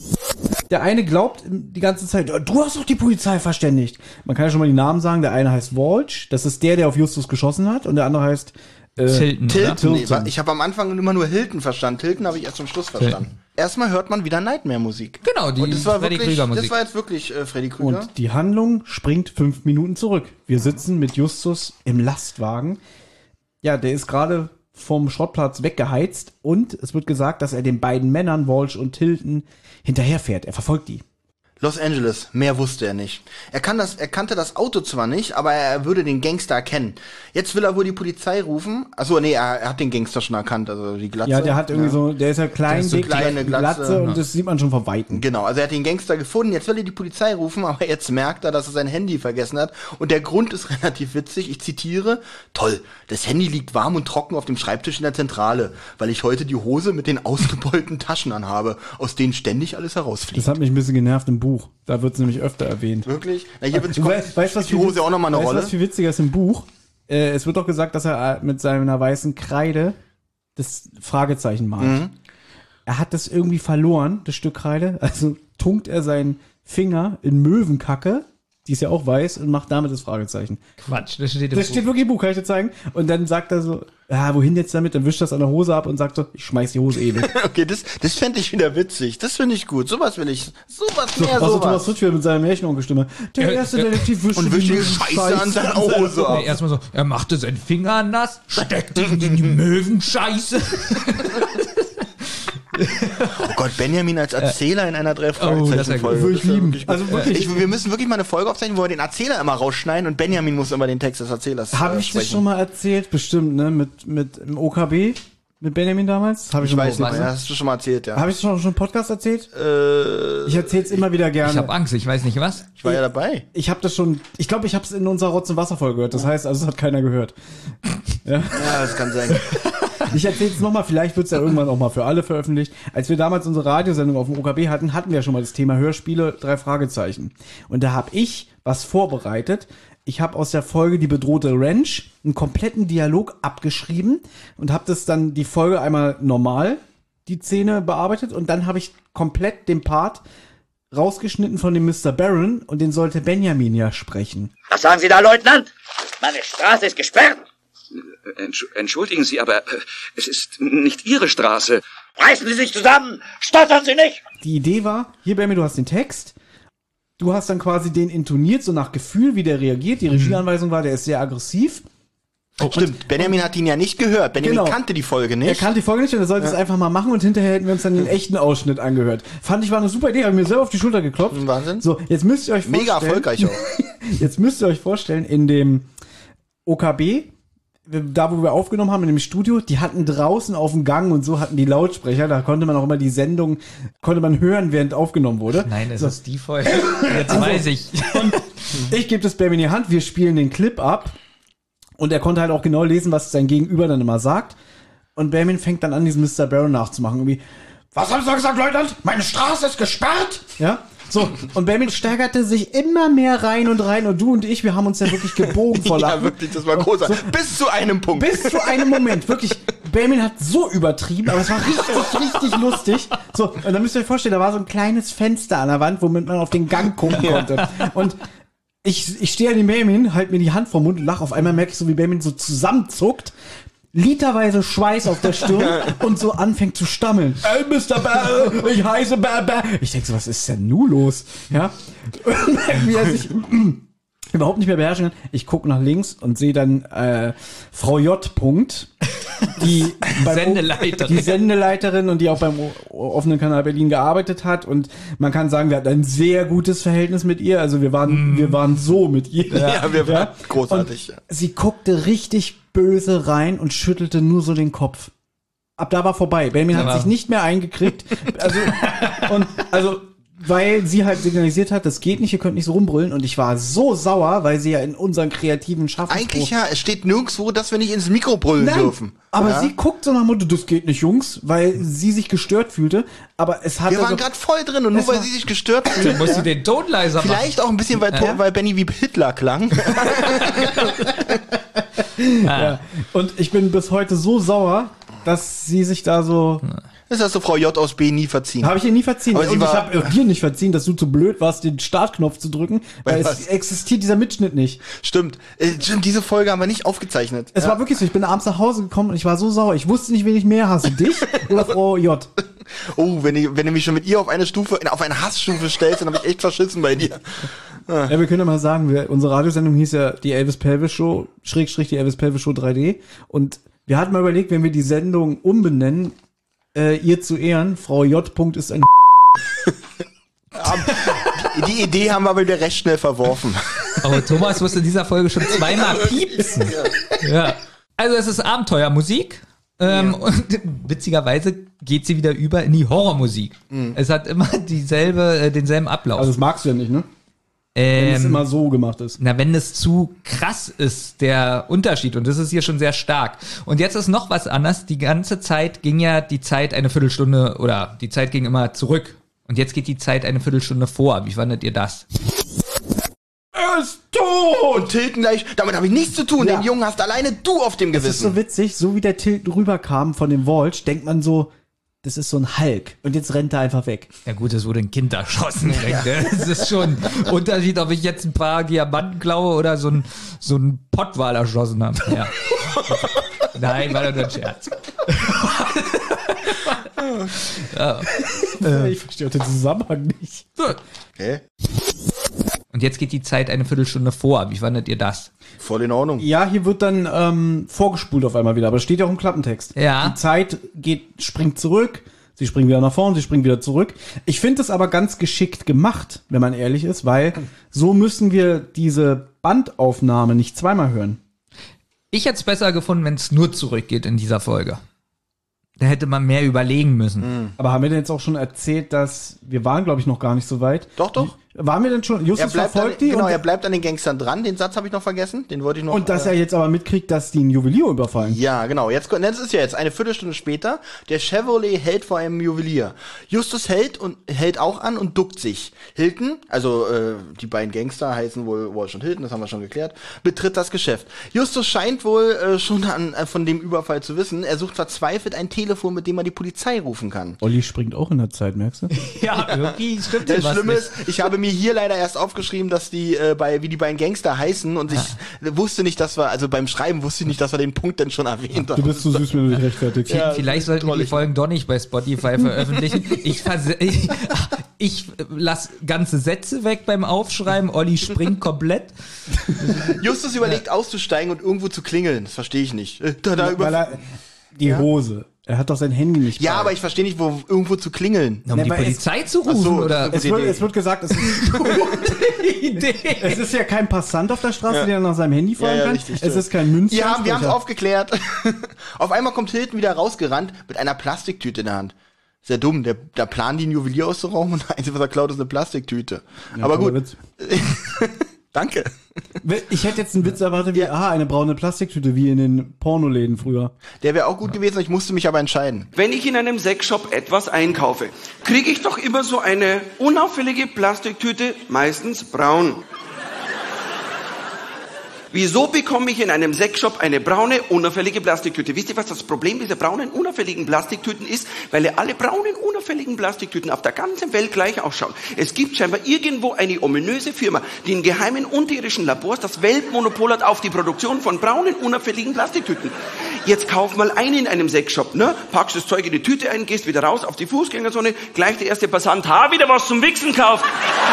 Der eine glaubt die ganze Zeit, du hast doch die Polizei verständigt. Man kann ja schon mal die Namen sagen. Der eine heißt Walsh, das ist der, der auf Justus geschossen hat. Und der andere heißt äh, Tilton, oder? Tilton, nee, Tilton. wa- ich habe am Anfang immer nur Hilton verstanden. Tilton habe ich erst zum Schluss verstanden. Erstmal hört man wieder Nightmare-Musik. Genau, die Und das war Freddy wirklich, Krüger-Musik. das war jetzt wirklich äh, Freddy Krüger. Und die Handlung springt fünf Minuten zurück. Wir sitzen mit Justus im Lastwagen. Ja, der ist gerade vom Schrottplatz weggeheizt und es wird gesagt, dass er den beiden Männern, Walsh und Tilton, hinterherfährt. Er verfolgt die. Los Angeles, mehr wusste er nicht. Er, kann das, er kannte das Auto zwar nicht, aber er würde den Gangster erkennen. Jetzt will er wohl die Polizei rufen. Achso, nee, er, er hat den Gangster schon erkannt, also die Glatze. Ja, der hat irgendwie so, der ist ja klein, Der ist so dick, kleine Glatze, Glatze, und ja. das sieht man schon von Weitem. Genau, also er hat den Gangster gefunden, jetzt will er die Polizei rufen, aber jetzt merkt er, dass er sein Handy vergessen hat. Und der Grund ist relativ witzig, ich zitiere, toll, das Handy liegt warm und trocken auf dem Schreibtisch in der Zentrale, weil ich heute die Hose mit den ausgebeulten Taschen anhabe, aus denen ständig alles herausfliegt. Das hat mich ein bisschen genervt im Buch. Da wird es nämlich öfter erwähnt. Wirklich? Na, hier wird's Du kommt, weißt, weißt, was die Hose auch nochmal eine weißt, Rolle. was viel witziger ist im Buch? Äh, es wird doch gesagt, dass er mit seiner weißen Kreide das Fragezeichen malt. Mhm. Er hat das irgendwie verloren, das Stück Kreide. Also tunkt er seinen Finger in Möwenkacke, die ist ja auch weiß, und macht damit das Fragezeichen. Quatsch, das steht im Das Buch. steht wirklich im Buch, kann ich dir zeigen. Und dann sagt er so, ja, wohin jetzt damit? Dann wischt er es an der Hose ab und sagt so, ich schmeiß die Hose eh weg. Okay, das, das fände ich wieder witzig. Das finde ich gut. Sowas will ich. Sowas mehr, Also Thomas sowas. Fritsch wieder mit seiner Märchenonkelstimme. Der Ja, erste ja. Detektiv wischt Und wischt die Scheiße an seiner Hose ab. Nee, erstmal so, er machte seinen Finger nass, steckte ihn in die Möwenscheiße. Oh Gott, Benjamin als Erzähler in einer drei das wär Fragezeichen-Folge. gut. Würde ich Das wär lieben. wirklich gut. Also wirklich. Ich, wir müssen wirklich mal eine Folge aufzeichnen, wo wir den Erzähler immer rausschneiden und Benjamin muss immer den Text des Erzählers Habe äh, ich das sprechen. schon mal erzählt? Bestimmt, ne? Mit, mit im O K B, Mit Benjamin damals? Hab Ich schon weiß mal nicht, erzählt, ja, hast du schon mal erzählt, ja. Habe ich schon schon im Podcast erzählt? Äh, Ich erzähle es immer wieder gerne. Ich habe Angst, ich weiß nicht was. ich war ja dabei. Ich habe das schon, ich glaube, ich habe es in unserer Rotz- und Wasser-Folge gehört. Das heißt, also es hat keiner gehört. Ja, das kann sein. Ich erzähle es nochmal, vielleicht wird es ja irgendwann auch mal für alle veröffentlicht. Als wir damals unsere Radiosendung auf dem O K B hatten, hatten wir ja schon mal das Thema Hörspiele, drei Fragezeichen. Und da habe ich was vorbereitet. Ich habe aus der Folge Die bedrohte Ranch einen kompletten Dialog abgeschrieben und habe das dann die Folge einmal normal, die Szene bearbeitet und dann habe ich komplett den Part rausgeschnitten von dem Mister Barron und den sollte Benjamin ja sprechen. Was sagen Sie da, Leutnant? Meine Straße ist gesperrt. Entsch- Entschuldigen Sie, aber äh, es ist nicht Ihre Straße. Reißen Sie sich zusammen. Stottern Sie nicht. Die Idee war, hier Benjamin, du hast den Text, du hast dann quasi den intoniert, so nach Gefühl, wie der reagiert. Die Regieanweisung war, der ist sehr aggressiv. Oh, stimmt, Benjamin hat ihn ja nicht gehört. Benjamin Genau. kannte die Folge nicht. Er kannte die Folge nicht und er sollte es einfach mal machen und hinterher hätten wir uns dann den echten Ausschnitt angehört. Fand ich, war eine super Idee, habe mir selber auf die Schulter geklopft. Wahnsinn. So, jetzt müsst ihr euch vorstellen. Mega erfolgreich auch. Jetzt müsst ihr euch vorstellen, in dem O K B, da wo wir aufgenommen haben, in dem Studio, die hatten draußen auf dem Gang und so hatten die Lautsprecher, da konnte man auch immer die Sendung, konnte man hören, während aufgenommen wurde. Nein, es So. ist die Folge. Jetzt weiß ich. Ich gebe das Benjamin in die Hand, wir spielen den Clip ab und er konnte halt auch genau lesen, was sein Gegenüber dann immer sagt. Und Benjamin fängt dann an, diesen Mister Barron nachzumachen. Irgendwie, was haben Sie da gesagt, Leutnant? Meine Straße ist gesperrt? Ja, so. Und Benjamin steigerte sich immer mehr rein und rein und du und ich, wir haben uns ja wirklich gebogen vor Lachen. Ja, wirklich, das war großartig. Bis zu einem Punkt. Bis zu einem Moment, wirklich, Benjamin hat so übertrieben, aber es war richtig, richtig lustig. So, und dann müsst ihr euch vorstellen, da war so ein kleines Fenster an der Wand, womit man auf den Gang gucken konnte. Und ich, ich stehe an dem Benjamin, halt mir die Hand vom Mund und lach. Auf einmal merke ich so, wie Benjamin so zusammenzuckt, literweise Schweiß auf der Stirn und so anfängt zu stammeln. Ey, Mister Bär, ich heiße Bär, Bär. Ich denke so, was ist denn nun los? Ja, und wie er sich überhaupt nicht mehr beherrschen kann. Ich gucke nach links und sehe dann äh, Frau J. Punkt, die beim Sendeleiterin. die Sendeleiterin und die auch beim O- offenen Kanal Berlin gearbeitet hat. Und man kann sagen, wir hatten ein sehr gutes Verhältnis mit ihr. Also wir waren, wir waren so mit ihr. Ja, wir waren großartig. Und sie guckte richtig böse rein und schüttelte nur so den Kopf. Ab da war vorbei. Benjamin hat Aber- sich nicht mehr eingekriegt. Also, und, also, weil sie halt signalisiert hat, das geht nicht, ihr könnt nicht so rumbrüllen. Und ich war so sauer, weil sie ja in unseren kreativen Schaffensbruch... Eigentlich ja, es steht nirgendwo, dass wir nicht ins Mikro brüllen Nein, dürfen. aber ja? sie guckt so nach dem Motto, das geht nicht, Jungs, weil sie sich gestört fühlte. Aber es hat Wir waren also, gerade voll drin und nur Es weil war- sie sich gestört fühlt. Muss sie den Ton leiser machen. Vielleicht auch ein bisschen, weil, Ja. weil Benny wie Hitler klang. ja. Und ich bin bis heute so sauer, dass sie sich da so... Das hast du Frau J aus B nie verziehen. Habe ich ihr nie verziehen. Aber sie Und ich war- habe dir nicht verziehen, dass du zu blöd warst, den Startknopf zu drücken, weil Was? es existiert dieser Mitschnitt nicht. Stimmt. Äh, stimmt, diese Folge haben wir nicht aufgezeichnet. Es war wirklich so, ich bin abends nach Hause gekommen und ich war so sauer. Ich wusste nicht, wen ich mehr hasse, dich oder Frau J. Oh, wenn, ich, wenn du mich schon mit ihr auf eine Stufe, auf eine Hassstufe stellst, dann habe ich echt verschissen bei dir. Ja, wir können ja mal sagen, wir, unsere Radiosendung hieß ja die Elvis Pelvis Show, Schrägstrich die Elvis Pelvis Show drei D. Und wir hatten mal überlegt, wenn wir die Sendung umbenennen, äh, ihr zu Ehren, Frau J. Punkt ist ein Die, die Idee haben wir aber wieder recht schnell verworfen. Aber Thomas musste in dieser Folge schon zweimal piepsen. Ja. Also es ist Abenteuermusik. Ähm, und witzigerweise geht sie wieder über in die Horrormusik. Es hat immer dieselbe, äh, denselben Ablauf. Also das magst du ja nicht, ne? Wenn es ähm, immer so gemacht ist. Na, wenn es zu krass ist, der Unterschied. Und das ist hier schon sehr stark. Und jetzt ist noch was anders. Die ganze Zeit ging ja die Zeit eine Viertelstunde, oder die Zeit ging immer zurück. Und jetzt geht die Zeit eine Viertelstunde vor. Wie fandet ihr das? Er ist tot! Und Tilten gleich, damit habe ich nichts zu tun. Ja. Den Jungen hast alleine du auf dem Es ist so Gewissen. witzig, so wie der Tilton rüberkam von dem Walsh, denkt man so, das ist so ein Hulk. Und jetzt rennt er einfach weg. Ja gut, es wurde ein Kind erschossen. Ja. Es ist schon ein Unterschied, ob ich jetzt ein paar Diamanten klaue oder so ein, so ein Pottwal erschossen habe. Ja. Nein, war doch nur ein Scherz. Ja. Ich verstehe auch den Zusammenhang nicht. Okay. Und jetzt geht die Zeit eine Viertelstunde vor. Wie fandet ihr das? Voll in Ordnung. Ja, hier wird dann ähm, vorgespult auf einmal wieder, aber das steht ja auch im Klappentext. Ja. Die Zeit geht, springt zurück, sie springt wieder nach vorn, sie springt wieder zurück. Ich finde es aber ganz geschickt gemacht, wenn man ehrlich ist, weil so müssen wir diese Bandaufnahme nicht zweimal hören. Ich hätte es besser gefunden, wenn es nur zurückgeht in dieser Folge. Da hätte man mehr überlegen müssen. Aber haben wir denn jetzt auch schon erzählt, dass wir waren, glaube ich, noch gar nicht so weit? Doch, doch. Waren wir denn schon? Er Justus bleibt, an, verfolgt die genau, und, er bleibt an den Gangstern dran. Den Satz habe ich noch vergessen. Den wollte ich noch. und dass äh, er jetzt aber mitkriegt, dass die einen Juwelier überfallen. Ja, genau. Jetzt, das ist ja jetzt eine Viertelstunde später. Der Chevrolet hält vor einem Juwelier. Justus hält und hält auch an und duckt sich. Hilton, also äh, die beiden Gangster heißen wohl Walsh und Hilton, das haben wir schon geklärt, betritt das Geschäft. Justus scheint wohl äh, schon an, äh, von dem Überfall zu wissen. Er sucht verzweifelt ein Telefon, mit dem er die Polizei rufen kann. Olli springt auch in der Zeit, merkst du? Ja, irgendwie stimmt Das hier was Schlimme nicht. ist, ich habe mir hier leider erst aufgeschrieben, dass die äh, bei wie die beiden Gangster heißen und ich wusste nicht, dass wir also beim Schreiben wusste ich nicht, dass wir den Punkt dann schon erwähnt haben. Du bist so süß, wenn du dich rechtfertigst. Ja. Vielleicht sollten wir die Folgen doch nicht bei Spotify veröffentlichen. Ich, verse- ich, ich lasse ganze Sätze weg beim Aufschreiben. Olli springt komplett. Justus überlegt auszusteigen und irgendwo zu klingeln. Das verstehe ich nicht. Äh, Da, da über Weil er, die Hose. Er hat doch sein Handy nicht ja, bei. aber ich verstehe nicht, wo irgendwo zu klingeln. Um Nee, die weil es- Polizei zu rufen, so, oder? das es wird, es wird gesagt, es ist, Idee. es ist ja kein Passant auf der Straße, der nach seinem Handy fahren Ja, ja, kann. richtig, es stimmt. ist kein Münzen. Ja, wir haben es aufgeklärt. Auf einmal kommt Hilton wieder rausgerannt mit einer Plastiktüte in der Hand. Sehr dumm. Der, da planen die, ein Juwelier auszurauben und das Einzige, was er klaut, ist eine Plastiktüte. Aber gut. Witz. Danke. Ich hätte jetzt einen Witz erwartet wie, aha, eine braune Plastiktüte, wie in den Pornoläden früher. Der wäre auch gut gewesen, ich musste mich aber entscheiden. Wenn ich in einem Sexshop etwas einkaufe, kriege ich doch immer so eine unauffällige Plastiktüte, meistens braun. Wieso bekomme ich in einem Sexshop eine braune, unauffällige Plastiktüte? Wisst ihr, was das Problem dieser braunen, unauffälligen Plastiktüten ist? Weil alle braunen, unauffälligen Plastiktüten auf der ganzen Welt gleich ausschauen. Es gibt scheinbar irgendwo eine ominöse Firma, die in geheimen unterirdischen Labors das Weltmonopol hat auf die Produktion von braunen, unauffälligen Plastiktüten. Jetzt kauf mal eine in einem Sexshop, ne? Packst das Zeug in die Tüte ein, gehst wieder raus auf die Fußgängerzone, gleich der erste Passant, ha, wieder was zum Wichsen kauft.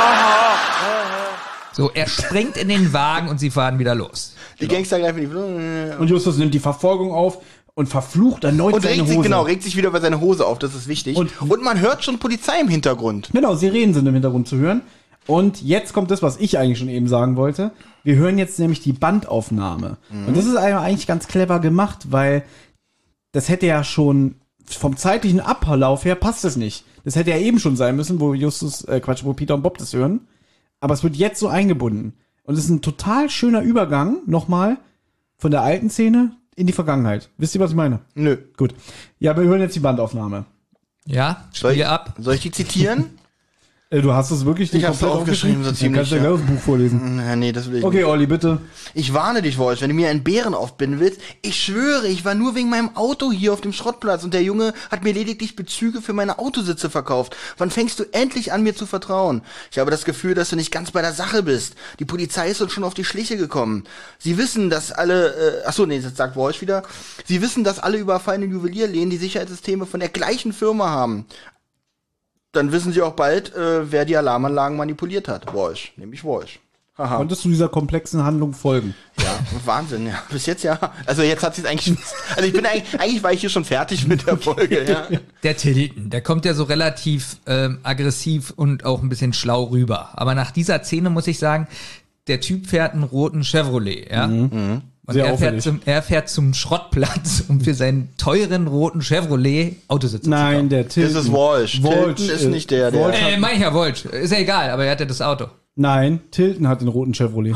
So, er springt in den Wagen und sie fahren wieder los. Die Gangster greifen die Und Justus nimmt die Verfolgung auf und verflucht erneut und seine regt Hose. sich, genau, regt sich wieder über seine Hose auf, das ist wichtig. Und, Und- und man hört schon Polizei im Hintergrund. Genau, Sirenen sind im Hintergrund zu hören. Und jetzt kommt das, was ich eigentlich schon eben sagen wollte. Wir hören jetzt nämlich die Bandaufnahme. Und das ist eigentlich ganz clever gemacht, weil das hätte ja schon vom zeitlichen Ablauf her passt es nicht. Das hätte ja eben schon sein müssen, wo Justus, äh, Quatsch, wo Peter und Bob das hören. Aber es wird jetzt so eingebunden. Und es ist ein total schöner Übergang, nochmal, von der alten Szene in die Vergangenheit. Wisst ihr, was ich meine? Nö. Gut. Ja, wir hören jetzt die Bandaufnahme. Ja, Soll Spiel ich, ab. soll ich die zitieren? Äh, du hast es wirklich Ich hab's komplett aufgeschrieben, so Dann ziemlich, kannst du ja ja. gleich das Buch vorlesen. Ja, nee, das will ich Okay, nicht. Olli, bitte. Ich warne dich, Walsh, wenn du mir einen Bären aufbinden willst. Ich schwöre, ich war nur wegen meinem Auto hier auf dem Schrottplatz und der Junge hat mir lediglich Bezüge für meine Autositze verkauft. Wann fängst du endlich an, mir zu vertrauen? Ich habe das Gefühl, dass du nicht ganz bei der Sache bist. Die Polizei ist uns schon auf die Schliche gekommen. Sie wissen, dass alle, äh, achso, nee, das sagt Walsh wieder. Sie wissen, dass alle überfallenen Juwelierläden die Sicherheitssysteme von der gleichen Firma haben. Dann wissen sie auch bald, äh, wer die Alarmanlagen manipuliert hat. Walsh, nämlich Walsh. Haha. Konntest du dieser komplexen Handlung folgen? Ja, Wahnsinn, ja. Bis jetzt ja. Also jetzt hat sie es eigentlich, also ich bin eigentlich, eigentlich war ich hier schon fertig mit der Folge, ja. Der Tilton, der kommt ja so relativ ähm, aggressiv und auch ein bisschen schlau rüber. Aber nach dieser Szene muss ich sagen, der Typ fährt einen roten Chevrolet, ja. Und Sehr er fährt, auffällig. zum, er fährt zum Schrottplatz, um für seinen teuren roten Chevrolet Autositze zu Nein, kaufen. der Tilton. Das ist Walsh. Tilton ist nicht der, der- Walsh hat, Äh, mein Herr Wolsch, ist ja egal, aber er hat ja das Auto. Nein, Tilton hat den roten Chevrolet.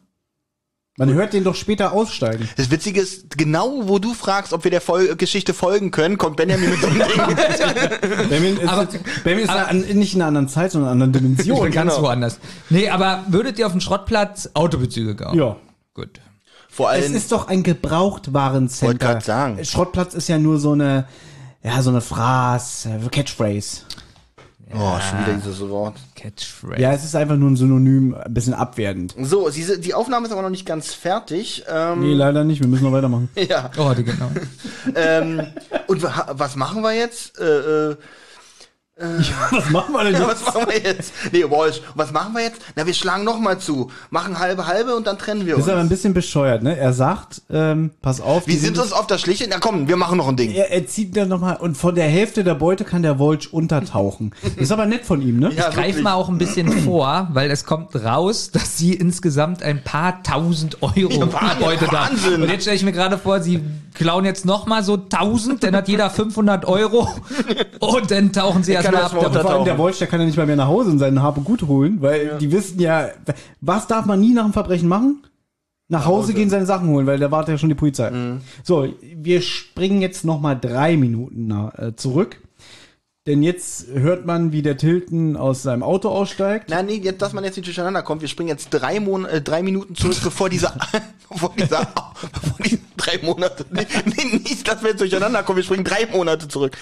Man hört den doch später aussteigen. Das Witzige ist, genau wo du fragst, ob wir der Fol Geschichte folgen können, kommt Benjamin mit so einem Ding. Benjamin ist, Aber- Benjamin ist aber- an, nicht in einer anderen Zeit, sondern in einer anderen Ich Dimension. bin ganz genau. woanders. Nee, aber würdet ihr auf dem Schrottplatz Autobezüge kaufen? Ja. Gut. Vor Es allem, ist doch ein Gebrauchtwarencenter. Wollte grad sagen. Schrottplatz ist ja nur so eine, ja, so eine Phrase, äh, Catchphrase. oh, schon wieder dieses Wort. Catchphrase. Ja, es ist einfach nur ein Synonym, ein bisschen abwertend. So, diese, die Aufnahme ist aber noch nicht ganz fertig. Ähm, Nee, leider nicht, wir müssen noch weitermachen. ja. Oh, die genau. ähm, und wa- was machen wir jetzt? Äh, äh, Ja, was machen wir denn Ja, jetzt? was machen wir jetzt? Nee, Walsh, was machen wir jetzt? Na, wir schlagen noch mal zu. Machen halbe, halbe und dann trennen wir Das uns. ist aber ein bisschen bescheuert, ne? Er sagt, ähm, pass auf. Wir die sind uns auf der Schliche. Na komm, wir machen noch ein Ding. Er, er zieht dann nochmal und von der Hälfte der Beute kann der Volch untertauchen. Das ist aber nett von ihm, ne? Ja, Greif wirklich. mal auch ein bisschen vor, weil es kommt raus, dass sie insgesamt ein paar tausend Euro Ja, erbeutet haben. Wahnsinn. Und jetzt stelle ich mir gerade vor, sie klauen jetzt noch mal so tausend, dann hat jeder fünfhundert Euro und dann tauchen sie kann erstmal erst ab. mal Da- unter- Vor allem der Volch, der kann ja nicht mal mehr nach Hause und seinen Habe gut holen, weil die wissen ja, was darf man nie nach dem Verbrechen machen? Nach Hause gehen, seine Sachen holen, weil da wartet ja schon die Polizei. So, wir springen jetzt nochmal drei Minuten nach, äh, zurück. Denn jetzt hört man, wie der Tilton aus seinem Auto aussteigt. Na, nee, jetzt, dass man jetzt nicht durcheinander kommt. Wir springen jetzt drei, Mon äh, drei Minuten zurück, bevor dieser, bevor dieser, bevor die drei Monate, nee, nee, nicht, dass wir jetzt durcheinander kommen. Wir springen drei Monate zurück.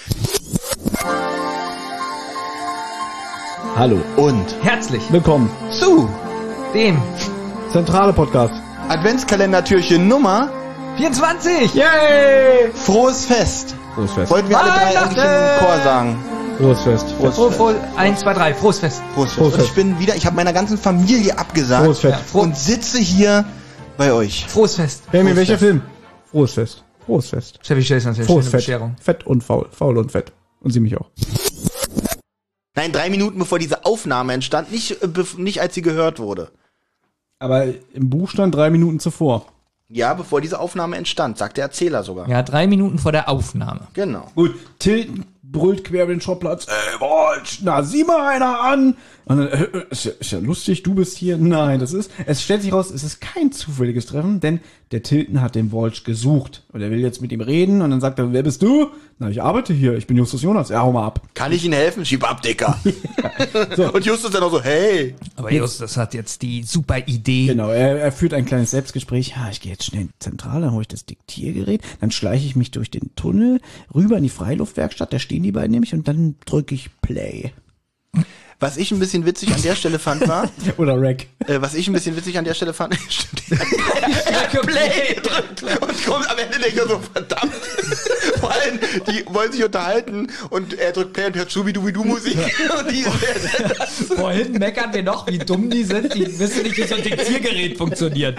Hallo. Und Herzlich Willkommen. zu dem Zentrale Podcast. Adventskalender-Türchen Nummer vierundzwanzig. Yay! Frohes Fest. Frohes Fest. Wollten wir alle drei Weihnachten! eigentlich im Chor sagen. Frohes Fest. Frohes Froh, Fest. froh, eins, zwei, drei, frohes Fest. Frohes Frohes Fest. Und ich Fest. bin wieder, ich habe meiner ganzen Familie abgesagt Frohes Fest. Ja, froh, und sitze hier bei euch. frohes Fest. Benjamin, Frohes welcher Fest. Film? Frohes Fest. Frohes Fest. Chevy Chase natürlich, Frohes schöne Fett. Bescherung. Fett und faul. Faul und fett. Und sie mich auch. Nein, drei Minuten bevor diese Aufnahme entstand, nicht, äh, bef- nicht als sie gehört wurde. Aber im Buch stand drei Minuten zuvor. Ja, bevor diese Aufnahme entstand, sagt der Erzähler sogar. Ja, drei Minuten vor der Aufnahme. Genau. Gut, Tilton brüllt quer über den Schrottplatz. Ey, Volch, na, sieh mal einer an. Und dann, äh, ist, ja, ist ja lustig, du bist hier. Nein, das ist, es stellt sich raus, es ist kein zufälliges Treffen, denn der Tilton hat den Volch gesucht. Und er will jetzt mit ihm reden und dann sagt er, wer bist du? Na, ich arbeite hier, ich bin Justus Jonas. Ja, hau mal ab. Kann ich Ihnen helfen? Schieb ab, Dicker. Und Justus dann auch so, hey. Aber Justus hat jetzt die super Idee. Genau, er, er führt ein kleines Selbstgespräch. Ja, ich gehe jetzt schnell in die Zentrale, dann hole ich das Diktiergerät, dann schleiche ich mich durch den Tunnel rüber in die Freiluftwerkstatt, da stehen die beiden nämlich und dann drücke ich Play. Was ich ein bisschen witzig an der Stelle fand, war, Oder Rack. äh, was ich ein bisschen witzig an der Stelle fand, stimmt, er hat Play gedrückt und kommt am Ende denkt er so, verdammt. Vor allem, die wollen sich unterhalten und er drückt Play und hört Schubidubidu-Musik. Und die, Vorhin meckern wir noch, wie dumm die sind. Die wissen nicht, wie so ein Diktiergerät funktioniert.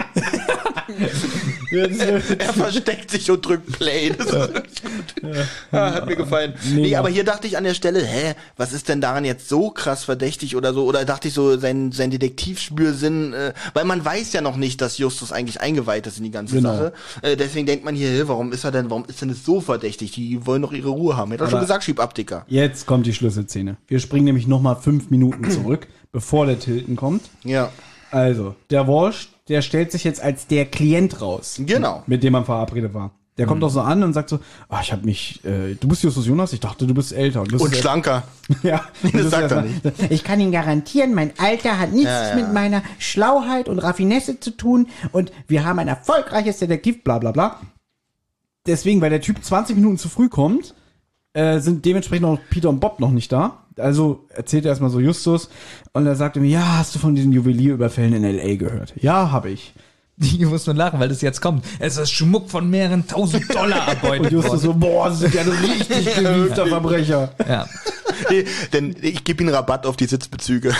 er versteckt sich und drückt Play. Das ist wirklich gut. Ja, hat mir gefallen. Nee, Mega. aber hier dachte ich an der Stelle, hä, was ist denn daran jetzt so krass verdächtig oder so? Oder dachte ich so, sein, sein Detektivspürsinn, äh, weil man weiß ja noch nicht, dass Justus eigentlich eingeweiht ist in die ganze Genau. Sache. Äh, deswegen denkt man hier, hä, warum ist er denn, warum ist denn das so verdächtig? Die wollen doch ihre Ruhe haben. Er hat doch schon Aber- gesagt, schieb ab, Dicker. Jetzt kommt die Schlüsselszene. Wir springen nämlich nochmal fünf Minuten zurück, bevor der Tilton kommt. Ja. Also, der Walsh, der stellt sich jetzt als der Klient raus. Genau. Mit dem man verabredet war. Der kommt auch so an und sagt so, ah, ich hab mich, äh, du bist Justus Jonas, ich dachte, du bist älter. Und, bist Und schlanker. Ja, Das sagt er nicht. Ich kann Ihnen garantieren, mein Alter hat nichts Ja, ja. mit meiner Schlauheit und Raffinesse zu tun und wir haben ein erfolgreiches Detektiv, bla bla bla. Deswegen, weil der Typ zwanzig Minuten zu früh kommt, äh, sind dementsprechend auch Peter und Bob noch nicht da. Also erzählt er erstmal so Justus und er sagte mir, ja, hast du von diesen Juwelierüberfällen in L A gehört? Ja, habe ich. Die muss nur lachen, weil das jetzt kommt. Es ist Schmuck von mehreren tausend Dollar Und erbeutet Justus worden. so, boah, das ist ja ein richtig gewiefter Verbrecher. Ja. Nee, denn ich gebe ihnen Rabatt auf die Sitzbezüge.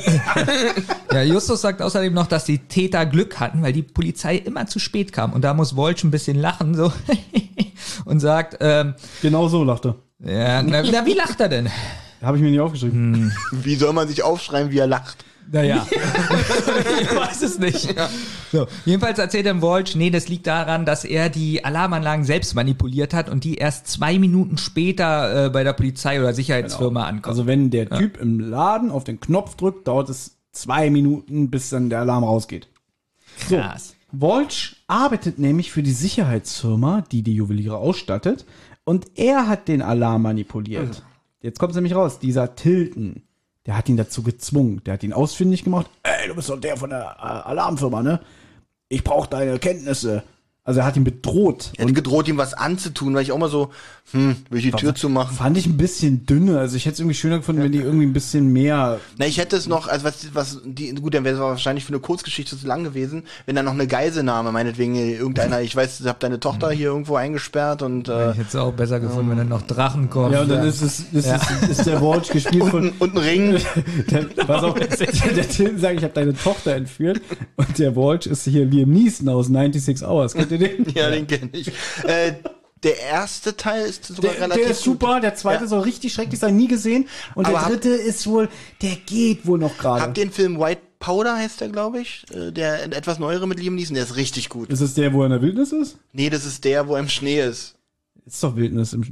Ja, Justus sagt außerdem noch, dass die Täter Glück hatten, weil die Polizei immer zu spät kam. Und da muss Volch ein bisschen lachen so und sagt, ähm, Genau so lachte. ja, na, na, wie lacht er denn? Habe ich mir nicht aufgeschrieben. Wie soll man sich aufschreiben, wie er lacht? Naja, ich weiß es nicht. So, jedenfalls erzählt dann Volch, nee, das liegt daran, dass er die Alarmanlagen selbst manipuliert hat und die erst zwei Minuten später äh, bei der Polizei oder Sicherheitsfirma ankommen. Also wenn der Typ im Laden auf den Knopf drückt, dauert es zwei Minuten, bis dann der Alarm rausgeht. So, Krass. Volch arbeitet nämlich für die Sicherheitsfirma, die die Juweliere ausstattet, und er hat den Alarm manipuliert. Jetzt kommt es nämlich raus, dieser Tilton, der hat ihn dazu gezwungen, der hat ihn ausfindig gemacht. Ey, du bist doch der von der äh, Alarmfirma, ne? Ich brauche deine Kenntnisse. Also er hat ihn bedroht. Er hat gedroht, ihm was anzutun, weil ich auch mal so, hm, will ich die Tür zumachen? Fand ich ein bisschen dünne. Also ich hätte es irgendwie schöner gefunden, wenn die irgendwie ein bisschen mehr... Na, ich hätte es noch, also was, was, die, gut, dann wäre es wahrscheinlich für eine Kurzgeschichte zu lang gewesen, wenn da noch eine Geiselnahme, meinetwegen irgendeiner, ich weiß, ich hab deine Tochter hier irgendwo eingesperrt und, äh, Ich hätte es auch besser gefunden, wenn dann noch Drachen kommen. Ja, und dann ist es, ist, Ja. ist, ist der Walsh gespielt von... und ein Ring. Der, pass auf, der Tim sagt, ich habe deine Tochter entführt und der Walsh ist hier Liam Neeson aus ninety-six Hours. Kennt ihr den? Ja, den kenne ich. Äh, der erste Teil ist sogar Der, relativ der ist super, gut. der zweite Ja. soll richtig schrecklich sein, nie gesehen. Und Aber der hab- dritte ist wohl, der geht wohl noch gerade. Habt ihr den Film White Powder, heißt der, glaube ich? Äh, Der etwas neuere mit Liam Neeson, der ist richtig gut. Ist es der, wo er in der Wildnis ist? Nee, das ist der, wo er im Schnee ist. Ist doch Wildnis im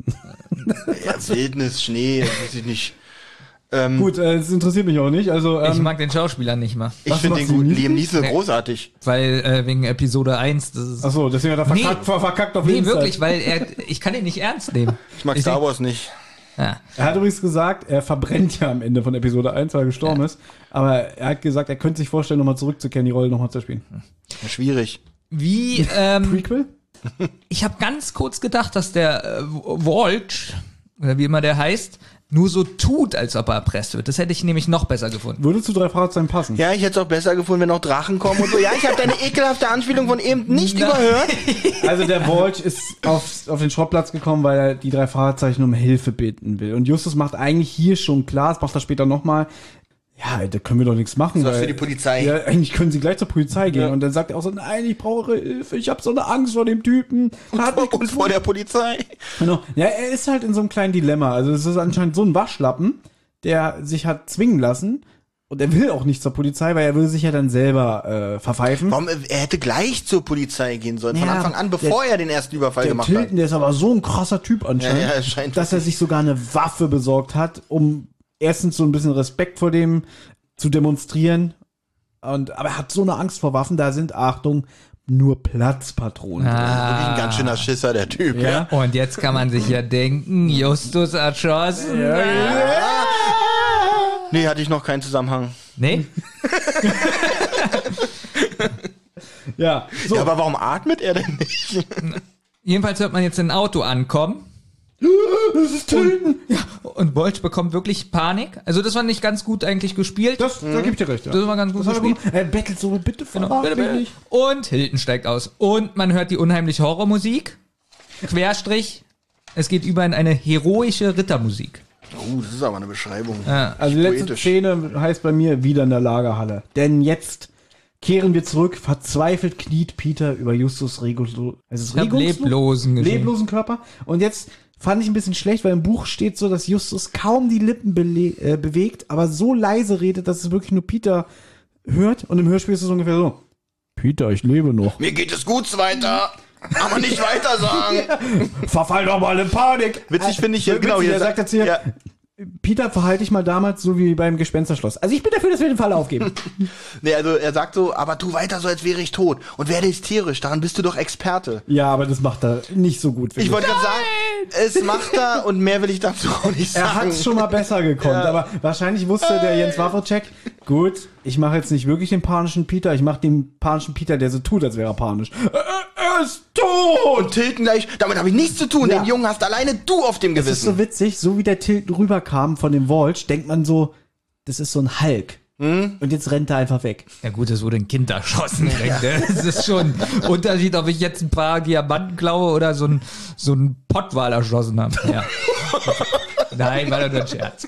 Ja, Wildnis, Schnee, das weiß ich nicht. Ähm, Gut, äh, das interessiert mich auch nicht. Also, ähm, Ich mag den Schauspieler nicht mal. ich was finde macht den gut. Liam Liam Neeson Nee. großartig. Weil, äh, wegen Episode eins, das ist. Achso, deswegen hat er verkackt, Nee. ver verkackt auf Nee, Insta. wirklich, weil er, ich kann ihn nicht ernst nehmen. Ich mag Ich Star denk- Wars nicht. Ja. Er hat übrigens gesagt, er verbrennt ja am Ende von Episode eins, weil er gestorben ist. Aber er hat gesagt, er könnte sich vorstellen, nochmal zurückzukehren, die Rolle nochmal zu spielen. Ja, schwierig. Wie, ähm, Prequel? ich habe ganz kurz gedacht, dass der äh, Walsh, oder wie immer der heißt, nur so tut, als ob er erpresst wird. Das hätte ich nämlich noch besser gefunden. Würde zu drei Fragezeichen passen. Ja, ich hätte es auch besser gefunden, wenn noch Drachen kommen und so. Ja, ich habe deine ekelhafte Anspielung von eben nicht Na. überhört. Also der Walsh ist auf, auf den Schrottplatz gekommen, weil er die drei Fragezeichen um Hilfe bitten will. Und Justus macht eigentlich hier schon klar, das macht er später nochmal, ja, da können wir doch nichts machen. Das war weil- für die Polizei. Ja, eigentlich können sie gleich zur Polizei gehen. Ja. Und dann sagt er auch so, nein, ich brauche Hilfe, ich habe so eine Angst vor dem Typen. Hat mich Und vor der Polizei. Genau. Ja, er ist halt in so einem kleinen Dilemma. Also es ist anscheinend so ein Waschlappen, der sich hat zwingen lassen. Und er will auch nicht zur Polizei, weil er will sich ja dann selber äh, verpfeifen. Warum, er hätte gleich zur Polizei gehen sollen, von Ja, Anfang an, bevor er den ersten Überfall Der gemacht Tilton, der ist aber so ein krasser Typ anscheinend, Ja, ja, es scheint dass er sich sogar eine Waffe besorgt hat, um erstens so ein bisschen Respekt vor dem zu demonstrieren. Und, aber er hat so eine Angst vor Waffen, da sind, Achtung, nur Platzpatronen. hat. Ah. Wirklich ein ganz schöner Schisser, der Typ. Ja. Und jetzt kann man sich ja denken, Justus erschossen. Nee, hatte ich noch keinen Zusammenhang. Nee? Ja, so. Ja, aber warum atmet er denn nicht? Jedenfalls hört man jetzt ein Auto ankommen. Das ist Tilton. Ja, und Walsh bekommt wirklich Panik. Also das war nicht ganz gut eigentlich gespielt. Das, da gebe ich dir recht. Ja. Das war ganz gut Das hat er gespielt. gut. Er bettelt so, bitte Genau. verrat mich nicht. Und Hilton steigt aus. Und man hört die unheimliche Horrormusik. Querstrich. Es geht über in eine heroische Rittermusik. Oh, das ist aber eine Beschreibung. Ja. Also die letzte Poetisch. Szene heißt bei mir wieder in der Lagerhalle. Denn jetzt kehren wir zurück. Verzweifelt kniet Peter über Justus Regungslo also Ich hab leblosen geschrieben. leblosen Körper. Und jetzt fand ich ein bisschen schlecht, weil im Buch steht so, dass Justus kaum die Lippen bele- äh, bewegt, aber so leise redet, dass es wirklich nur Peter hört. Und im Hörspiel ist es ungefähr so: Peter, ich lebe noch. Mir geht es gut weiter, aber nicht weiter sagen. Verfall doch mal in Panik. Witzig finde ich hier, Witzig, genau, hier er sagt jetzt hier, ja. Peter, verhalte dich mal damals so wie beim Gespensterschloss. Also ich bin dafür, dass wir den Fall aufgeben. Nee, also er sagt so, aber tu weiter so, als wäre ich tot. Und werde hysterisch, daran bist du doch Experte. Ja, aber das macht er nicht so gut. finde Ich wollte gerade sagen, es macht er und mehr will ich dazu auch nicht Er sagen. hat es schon mal besser gekonnt, Ja. aber wahrscheinlich wusste der Jens Wawrcek, gut, ich mache jetzt nicht wirklich den panischen Peter, ich mache den panischen Peter, der so tut, als wäre er panisch. Er, er ist tot! Und Tilton gleich, damit habe ich nichts zu tun. Ja. Den Jungen hast alleine du auf dem Das ist Gewissen. so witzig, so wie der Tilton rüberkam von dem Walsh, denkt man so, das ist so ein Hulk. Hm? Und jetzt rennt er einfach weg. Ja gut, es wurde ein Kind erschossen. Ja. Das ist schon ein Unterschied, ob ich jetzt ein paar Diamanten klaue oder so ein, so ein Pottwal erschossen habe. Ja. Nein, war doch nur ein Scherz.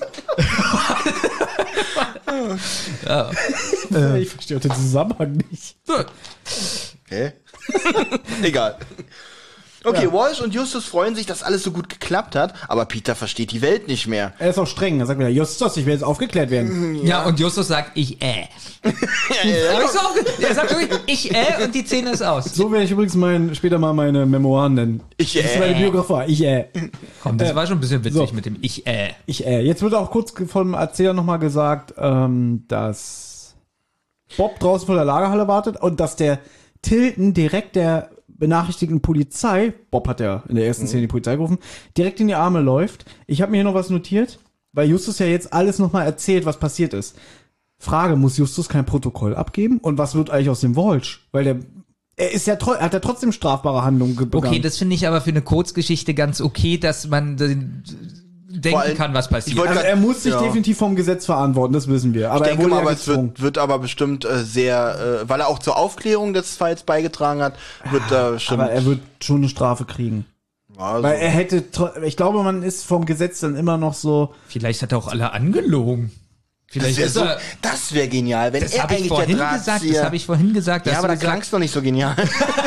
Ja. Äh, ich verstehe auch den Zusammenhang nicht. Okay. Egal. Okay, Walsh und Justus freuen sich, dass alles so gut geklappt hat, aber Peter versteht die Welt nicht mehr. Er ist auch streng, er sagt wieder, Justus, ich will jetzt aufgeklärt werden. Ja, und Justus sagt, ich äh. Hab ich so aufge- er sagt wirklich, ich äh, und die Szene ist aus. So werde ich übrigens mein, später mal meine Memoiren nennen. Ich, Das ist meine äh. Biografie. Ich, äh. Komm, das war schon ein bisschen witzig so. mit dem ich äh. Ich, äh. Jetzt wird auch kurz vom Erzähler nochmal gesagt, ähm, dass Bob draußen vor der Lagerhalle wartet und dass der Tilton direkt der benachrichtigten Polizei, Bob hat ja in der ersten Szene die Polizei gerufen, direkt in die Arme läuft. Ich habe mir hier noch was notiert, weil Justus ja jetzt alles nochmal erzählt, was passiert ist. Frage, muss Justus kein Protokoll abgeben? Und was wird eigentlich aus dem Walsh? Weil der er ist ja tro- hat ja trotzdem strafbare Handlungen ge- begangen. Okay, das finde ich aber für eine Kurzgeschichte ganz okay, dass man äh, denken allem- kann, was ich passiert. wollte Also er muss sich Ja. definitiv vom Gesetz verantworten, das wissen wir. Aber Ich denke er wurde mal, ja aber es gezwungen. wird, wird aber bestimmt äh, sehr, äh, weil er auch zur Aufklärung des Falls beigetragen hat, wird da bestimmt. Aber er wird schon eine Strafe kriegen. also, Weil er hätte, tro- ich glaube, man ist vom Gesetz dann immer noch so, Vielleicht hat er auch alle angelogen. das Vielleicht wäre ist so, er, das wäre genial, wenn das er habe ich eigentlich vorhin der gesagt, Drahtzieher. das habe ich vorhin gesagt. Ja, dass aber du da gesagt- klang's noch nicht so genial.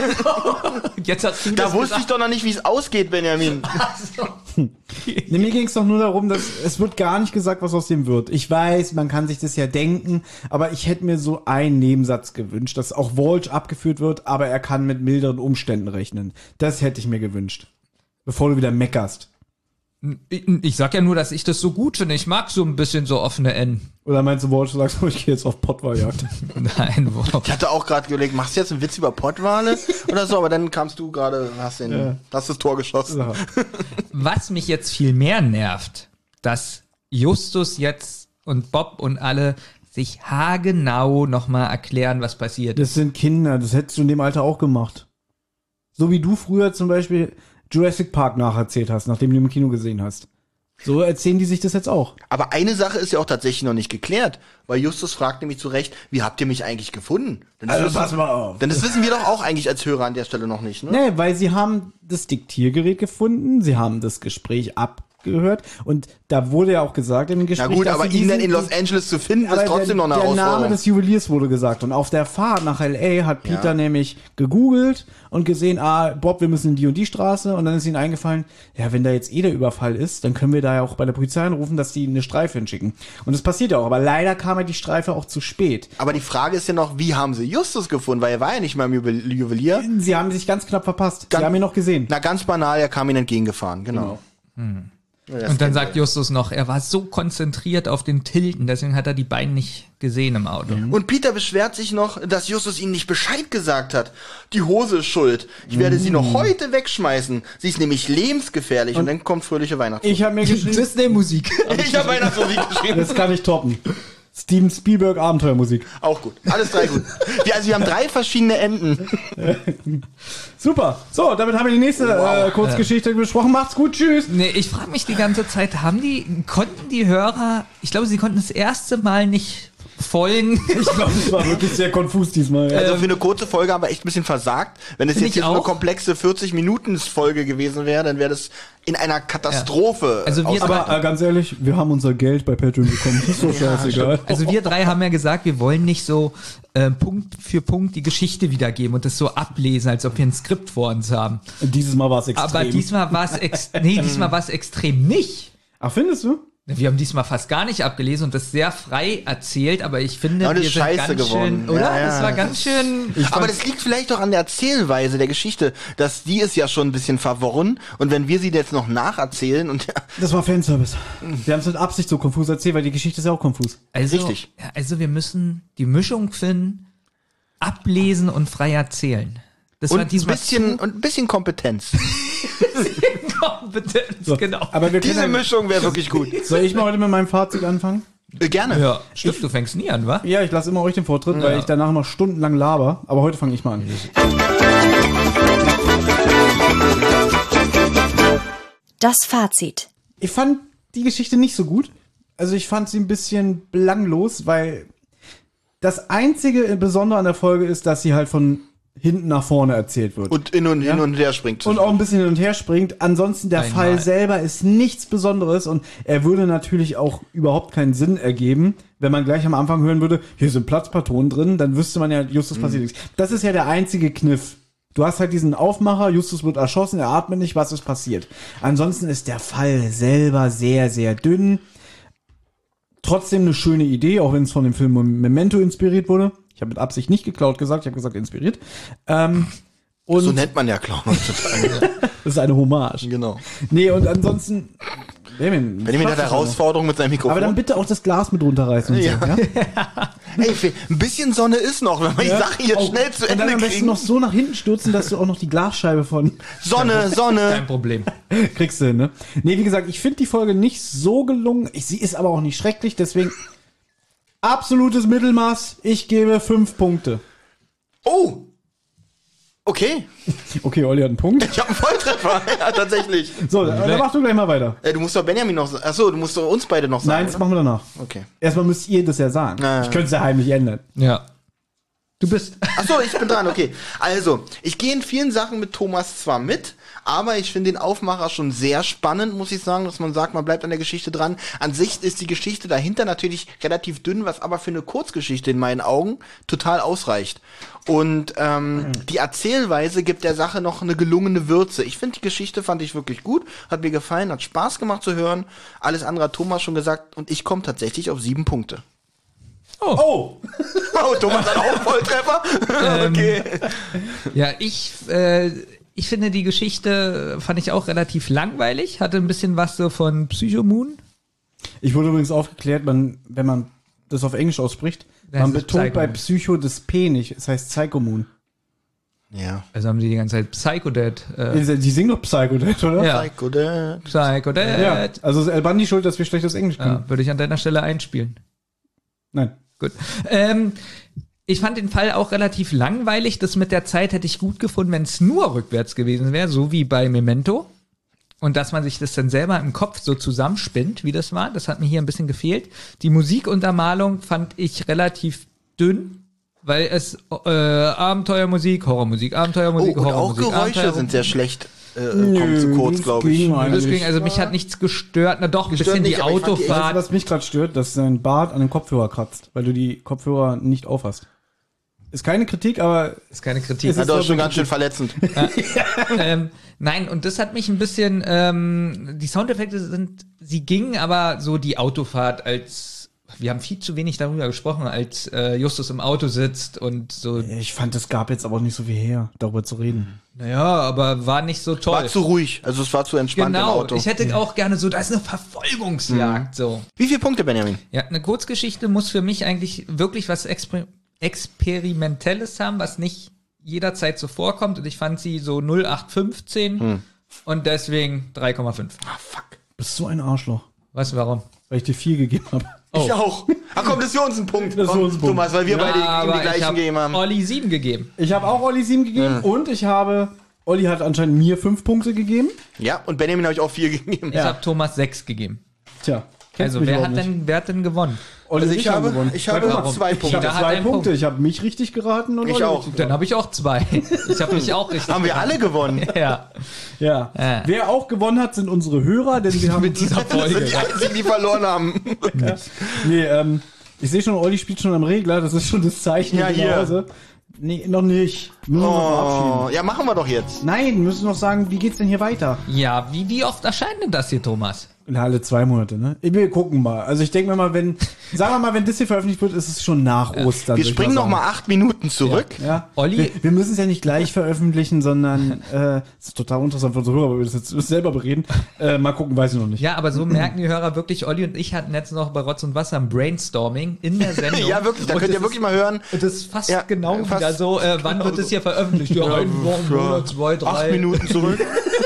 Jetzt hast du Da das wusste gesagt. ich doch noch nicht, wie es ausgeht, Benjamin. ne, mir ging es doch nur darum, dass es wird gar nicht gesagt, was aus dem wird. Ich weiß, man kann sich das ja denken, aber ich hätte mir so einen Nebensatz gewünscht, dass auch Walsh abgeführt wird, aber er kann mit milderen Umständen rechnen. Das hätte ich mir gewünscht. Bevor du wieder meckerst. Ich, ich sag ja nur, dass ich das so gut finde. Ich mag so ein bisschen so offene Enden. Oder meinst du, Walsh, du sagst, oh, ich gehe jetzt auf Pottwaljagd? Nein, wow. Ich hatte auch gerade überlegt, machst du jetzt einen Witz über Pottwale oder so, aber dann kamst du gerade, hast, den, Ja. hast das Tor geschossen. Ja. Was mich jetzt viel mehr nervt, dass Justus jetzt und Bob und alle sich haargenau nochmal erklären, was passiert ist. Das sind Kinder, das hättest du in dem Alter auch gemacht. So wie du früher zum Beispiel Jurassic Park nacherzählt hast, nachdem du im Kino gesehen hast. So erzählen die sich das jetzt auch. Aber eine Sache ist ja auch tatsächlich noch nicht geklärt, weil Justus fragt nämlich zu Recht, wie habt ihr mich eigentlich gefunden? Denn das, Also wissen, pass mal auf. denn das wissen wir doch auch eigentlich als Hörer an der Stelle noch nicht, ne? Nee, weil sie haben das Diktiergerät gefunden, sie haben das Gespräch abgehört und da wurde ja auch gesagt im Na Gespräch, gut, dass aber sie ihn dann diesen- in Los Angeles zu finden, aber ist trotzdem der, noch eine der Name Herausforderung. des Juweliers wurde gesagt und auf der Fahrt nach L A hat Peter Ja. nämlich gegoogelt und gesehen, ah, Bob, wir müssen in die und die Straße und dann ist ihnen eingefallen, ja, wenn da jetzt eh der Überfall ist, dann können wir da ja auch bei der Polizei anrufen, dass die eine Streife hinschicken. Und das passiert ja auch, aber leider kam ja die Streife auch zu spät. Aber die Frage ist ja noch, wie haben sie Justus gefunden? Weil er war ja nicht mal im Juwel- Juwelier. Sie haben sich ganz knapp verpasst. Ganz- sie haben ihn noch gesehen. Na, ganz banal, er kam ihnen entgegengefahren, genau. Ja, das Und dann kennen sagt wir. Justus noch, er war so konzentriert auf den Tilten, deswegen hat er die beiden nicht gesehen im Auto. Und Peter beschwert sich noch, dass Justus ihnen nicht Bescheid gesagt hat. Die Hose ist schuld. Ich werde sie noch heute wegschmeißen. Sie ist nämlich lebensgefährlich. Und, dann kommt fröhliche Weihnachtsmusik. Ich habe mir geschrieben, Disney-Musik. Ich habe Weihnachtsmusik geschrieben. das kann ich toppen. Steven Spielberg Abenteuermusik. Auch gut. Alles drei gut. Wir, also wir haben drei verschiedene Enden. Super. So, damit haben wir die nächste äh, Kurzgeschichte besprochen. Macht's gut. Tschüss. Nee, ich frage mich die ganze Zeit, haben die, konnten die Hörer, ich glaube, sie konnten das erste Mal nicht folgen. Ich glaube, es war wirklich sehr konfus diesmal. Also für eine kurze Folge haben wir echt ein bisschen versagt. Wenn es Find jetzt ich hier so eine auch. komplexe vierzig-Minuten-Folge gewesen wäre, dann wäre das in einer Katastrophe. Also wir aus- drei- Aber äh, ganz ehrlich, wir haben unser Geld bei Patreon bekommen. Ist doch scheißegal. Also wir drei haben ja gesagt, wir wollen nicht so äh, Punkt für Punkt die Geschichte wiedergeben und das so ablesen, als ob wir ein Skript vor uns haben. Dieses Mal war es extrem. Aber diesmal war es ex nee, diesmal war es extrem nicht. Ach, findest du? Wir haben diesmal fast gar nicht abgelesen und das sehr frei erzählt, aber ich finde, Ja, und das wir ist sind scheiße ganz geworden. schön, oder? Ja, ja. Das war ganz schön. Aber das liegt vielleicht auch an der Erzählweise der Geschichte, dass die ist ja schon ein bisschen verworren und wenn wir sie jetzt noch nacherzählen und Das war Fanservice. Wir haben es mit Absicht so konfus erzählt, weil die Geschichte ist ja auch konfus. Also, Richtig. ja, also wir müssen die Mischung finden, ablesen und frei erzählen. Das und war ein diesmal bisschen und ein bisschen Kompetenz. Kompetenz, So, genau. Aber wir Diese können ja, Mischung wäre wirklich gut. soll ich mal heute mit meinem Fazit anfangen? Äh, Gerne. Ja, stimmt, du fängst nie an, wa? Ja, ich lasse immer euch den Vortritt, weil ich danach noch stundenlang laber. Aber heute fange ich mal an. Das Fazit. Ich fand die Geschichte nicht so gut. Also ich fand sie ein bisschen belanglos, weil das einzige Besondere an der Folge ist, dass sie halt von hinten nach vorne erzählt wird. Und hin und, Ja. hin und her springt. Und auch ein bisschen hin und her springt. Ansonsten der Einmal. Fall selber ist nichts Besonderes und er würde natürlich auch überhaupt keinen Sinn ergeben, wenn man gleich am Anfang hören würde, hier sind Platzpatronen drin, dann wüsste man ja, Justus passiert nichts. Das ist ja der einzige Kniff. Du hast halt diesen Aufmacher, Justus wird erschossen, er atmet nicht, was ist passiert. Ansonsten ist der Fall selber sehr, sehr dünn. Trotzdem eine schöne Idee, auch wenn es von dem Film Memento inspiriert wurde. Ich habe mit Absicht nicht geklaut gesagt, ich habe gesagt inspiriert. Ähm, und so nennt man ja Clown heutzutage. das ist eine Hommage. Genau. Nee, und ansonsten. Benjamin, Wenn ich mit schaffst der du schon noch. Herausforderung mit seinem Mikrofon. Aber dann bitte auch das Glas mit runterreißen. Und Ja. so, ja? Ey, Fe- ein bisschen Sonne ist noch, wenn wir die Sache jetzt Oh, schnell zu und dann Ende am besten kriegen. noch so nach hinten stürzen, dass du auch noch die Glasscheibe von Sonne, Sonne. Kein Problem. kriegst du hin, ne? Nee, wie gesagt, ich finde die Folge nicht so gelungen. Ich, sie ist aber auch nicht schrecklich, deswegen absolutes Mittelmaß. Ich gebe fünf Punkte. Oh, Okay. Okay, Olli hat einen Punkt. Ich habe einen Volltreffer. Ja, tatsächlich. So, dann mach du gleich mal weiter. Äh, du musst doch Benjamin noch sagen. Achso, du musst doch uns beide noch sagen. Nein, das machen wir danach. Okay. Erstmal müsst ihr das ja sagen. Ah. Ich könnte es ja heimlich ändern. Ja. Du bist. Achso, ich bin dran, okay. Also, ich gehe in vielen Sachen mit Thomas zwar mit, aber ich finde den Aufmacher schon sehr spannend, muss ich sagen, dass man sagt, man bleibt an der Geschichte dran. An sich ist die Geschichte dahinter natürlich relativ dünn, was aber für eine Kurzgeschichte in meinen Augen total ausreicht. Und ähm, die Erzählweise gibt der Sache noch eine gelungene Würze. Ich finde, die Geschichte fand ich wirklich gut, hat mir gefallen, hat Spaß gemacht zu hören. Alles andere hat Thomas schon gesagt und ich komme tatsächlich auf sieben Punkte. Oh. Oh, oh Thomas hat auch Volltreffer. Okay. Ja, ich, äh, ich finde die Geschichte, fand ich auch relativ langweilig, hatte ein bisschen was so von Psychomoon. Ich wurde übrigens aufgeklärt, man, wenn man das auf Englisch ausspricht, Das man ist betont Psycho. bei Psycho das P nicht. Es heißt Psychomoon. Ja. Also haben die die ganze Zeit Psychodad. Äh, Die singen doch Psychodad, oder? ja, Psycho Dad. Psychodad. Ja. Also ist El Bandi schuld, dass wir schlechtes Englisch können. Ja, würde ich an deiner Stelle einspielen. Nein. Gut. Ähm, ich fand den Fall auch relativ langweilig. Das mit der Zeit hätte ich gut gefunden, wenn es nur rückwärts gewesen wäre, so wie bei Memento. Und dass man sich das dann selber im Kopf so zusammenspinnt, wie das war. Das hat mir hier ein bisschen gefehlt. Die Musikuntermalung fand ich relativ dünn, weil es äh, Abenteuermusik, Horrormusik, Abenteuermusik, Oh, und auch Horrormusik, Geräusche Abenteuermusik. sind sehr schlecht. Äh, kommt zu kurz, das glaube ich. ging Das eigentlich. ging, also mich hat nichts gestört. Na doch, ein Gestört bisschen nicht, die aber ich fand die- Weißt du, Autofahrt. was mich gerade stört? Dass dein Bart an den Kopfhörer kratzt, weil du die Kopfhörer nicht aufhast. Ist keine Kritik, aber ist keine Kritik. Es Ja, ist das doch ist schon wirklich- ganz schön verletzend. ähm, nein, und das hat mich ein bisschen, ähm, die Soundeffekte sind, sie gingen, aber so die Autofahrt als, wir haben viel zu wenig darüber gesprochen, als äh, Justus im Auto sitzt und so, ich fand, es gab jetzt aber auch nicht so viel her, darüber zu reden. naja, aber war nicht so toll. War zu ruhig, also es war zu entspannt im Genau, Auto. ich hätte auch gerne so, da ist eine Verfolgungsjagd, so. Wie viele Punkte, Benjamin? Ja, eine Kurzgeschichte muss für mich eigentlich wirklich was Exper Experimentelles haben, was nicht jederzeit so vorkommt. Und ich fand sie so null acht fünfzehn Hm. und deswegen drei Komma fünf. Ah, fuck. Bist so ein Arschloch, Was, warum? weil ich dir vier gegeben habe. Ich auch. Ach komm, das ist für uns ein Punkt. Das ist für Komm, uns ein Punkt. Thomas, weil wir beide ihm aber die ich gleichen hab gegeben haben. Olli sieben gegeben. Ich habe auch Olli sieben gegeben und ich habe, Olli hat anscheinend mir fünf Punkte gegeben. Ja, und Benjamin habe ich auch vier gegeben. Ich habe Thomas sechs gegeben. Tja, kennst Also mich wer überhaupt hat, nicht. denn, wer hat denn gewonnen? Olli Also und ich habe, gewonnen. ich habe Warum? zwei Ich Punkte. habe Jeder hat zwei einen Punkte. Punkt. Ich habe mich richtig geraten und Ich Olli auch. richtig Dann geraten. habe ich auch zwei. Ich habe mich auch richtig. Haben wir alle gewonnen. Ja. Ja. Ja. Wer auch gewonnen hat, sind unsere Hörer, denn wir haben Mit dieser Das sind Folge. die einzigen, die verloren haben. Nee, ähm, ich sehe schon, Olli spielt schon am Regler, das ist schon das Zeichen Ja, nach hier. Hause. Nee, noch nicht. Müssen wir noch verabschieden. Oh, ja, machen wir doch jetzt. Nein, wir müssen noch sagen, wie geht's denn hier weiter? Ja, wie, wie oft erscheint denn das hier, Thomas? Na, alle zwei Monate, ne? Wir gucken mal. Also ich denke mir mal, wenn, sagen wir mal, wenn das hier veröffentlicht wird, ist es schon nach Ostern. Wir würd ich springen noch sagen. mal acht Minuten zurück. Ja. Olli- Wir, wir müssen es ja nicht gleich veröffentlichen, sondern äh, das ist total interessant für unsere Hörer, weil wir das jetzt selber bereden. Äh, mal gucken, weiß ich noch nicht. Ja, aber so merken die Hörer wirklich, Olli und ich hatten jetzt noch bei Rotz und Wasser ein Brainstorming in der Sendung. Ja, wirklich, da Und könnt ihr das wirklich ist, mal hören. Das ist fast Ja, genau fast wieder so, äh, wann genau wird es so. hier veröffentlicht? Ja, ein Wochen, Monat, zwei, drei. Acht Minuten zurück.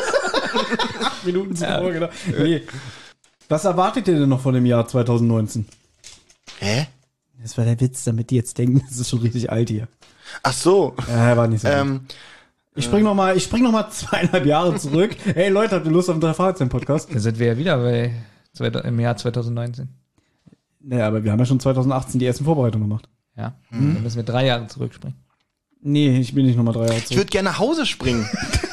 Acht Minuten zuvor, genau. Nee. Was erwartet ihr denn noch von dem Jahr zwanzig neunzehn? Hä? Das war der Witz, damit die jetzt denken, das ist schon richtig alt hier. Ach so. Ja, war nicht so. gut. Ähm, Ich spring noch mal, ich spring noch mal zweieinhalb Jahre zurück. Hey Leute, habt ihr Lust auf einen Drei-Fragezeichen-Podcast? Da sind wir ja wieder bei zwei, im Jahr zwanzig neunzehn. Naja, aber wir haben ja schon zwanzig achtzehn die ersten Vorbereitungen gemacht. Ja, dann müssen wir drei Jahre zurückspringen. Nee, ich bin nicht noch mal drei Jahre ich zurück. würde gerne nach Hause springen.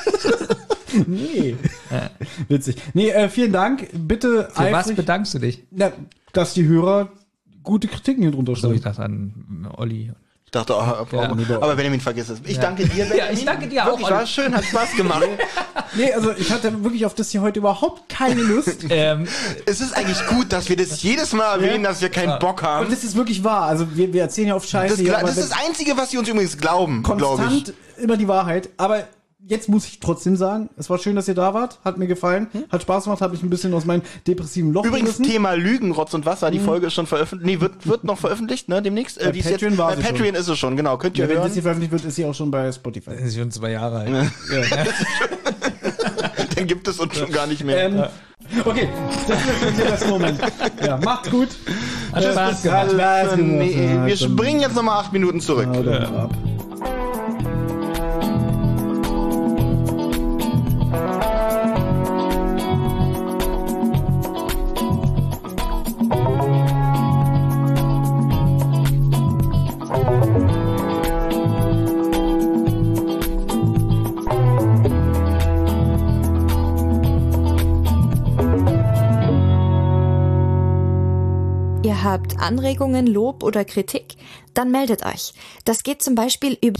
Nee. Witzig. Nee, äh, vielen Dank. Bitte Für was eifrig- bedankst du dich? Na, dass die Hörer gute Kritiken hier drunter So, ich stellen. dachte an Olli. Ich dachte, oh, aber, Ja, nee, aber Benjamin, vergiss es. Ich danke dir, Benjamin. Ja, ich danke dir auch, Wirklich, war Olli. schön, hat Spaß gemacht. Nee, also ich hatte wirklich auf das hier heute überhaupt keine Lust. Ähm, Es ist eigentlich gut, dass wir das jedes Mal erwähnen, dass wir keinen Bock haben. Und das ist wirklich wahr. Also wir, wir erzählen ja oft Scheiße. Das, hier, gla- aber das ist das Einzige, was sie uns übrigens glauben, glaube ich. konstant immer die Wahrheit. Aber jetzt muss ich trotzdem sagen, es war schön, dass ihr da wart. Hat mir gefallen. Hat Spaß gemacht. Hat mich ein bisschen aus meinem depressiven Loch Übrigens, gerissen. Thema Lügen, Rotz und Wasser, die Folge ist schon veröffentlicht. Nee, wird, wird noch veröffentlicht, ne, demnächst. Äh, Bei die ist Patreon jetzt, war bei sie Patreon ist es schon, genau. Könnt ihr Ja, wenn das hören. hier veröffentlicht wird, ist sie auch schon bei Spotify. das ist schon zwei Jahre alt. Dann gibt es uns schon gar nicht mehr. Ähm, okay, das ist jetzt das Moment. Ja, macht's gut. Hat Spaß gemacht. Hat Spaß gemacht. Nee, Ja, wir dann- springen jetzt nochmal acht Minuten zurück. Ja, dann ab. Ihr habt Anregungen, Lob oder Kritik? Dann meldet euch. Das geht zum Beispiel über...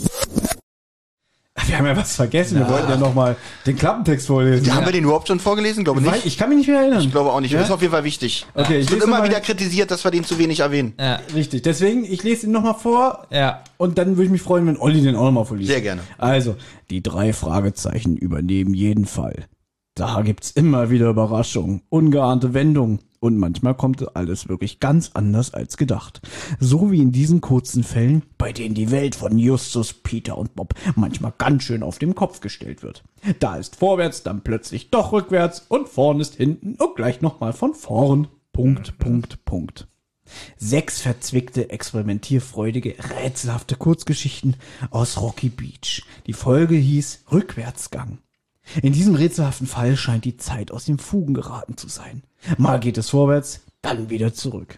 Wir haben ja was vergessen. Wir wollten ja nochmal den Klappentext vorlesen. Ja, haben wir den überhaupt schon vorgelesen? Glaube Weil nicht. ich kann mich nicht mehr erinnern. Ich glaube auch nicht. Ja? Das ist auf jeden Fall wichtig. Okay, ich Es wird lese immer mal- wieder kritisiert, dass wir den zu wenig erwähnen. Ja. Richtig. Deswegen, ich lese ihn nochmal vor. Ja. Und dann würde ich mich freuen, wenn Olli den auch nochmal vorliest. Sehr gerne. Also, die drei Fragezeichen übernehmen jeden Fall. Da gibt's immer wieder Überraschungen, ungeahnte Wendungen. Und manchmal kommt alles wirklich ganz anders als gedacht. So wie in diesen kurzen Fällen, bei denen die Welt von Justus, Peter und Bob manchmal ganz schön auf den Kopf gestellt wird. Da ist vorwärts, dann plötzlich doch rückwärts und vorn ist hinten und gleich nochmal von vorn. Punkt, Punkt, Punkt. Sechs verzwickte, experimentierfreudige, rätselhafte Kurzgeschichten aus Rocky Beach. Die Folge hieß Rückwärtsgang. In diesem rätselhaften Fall scheint die Zeit aus den Fugen geraten zu sein. Mal geht es vorwärts, dann wieder zurück.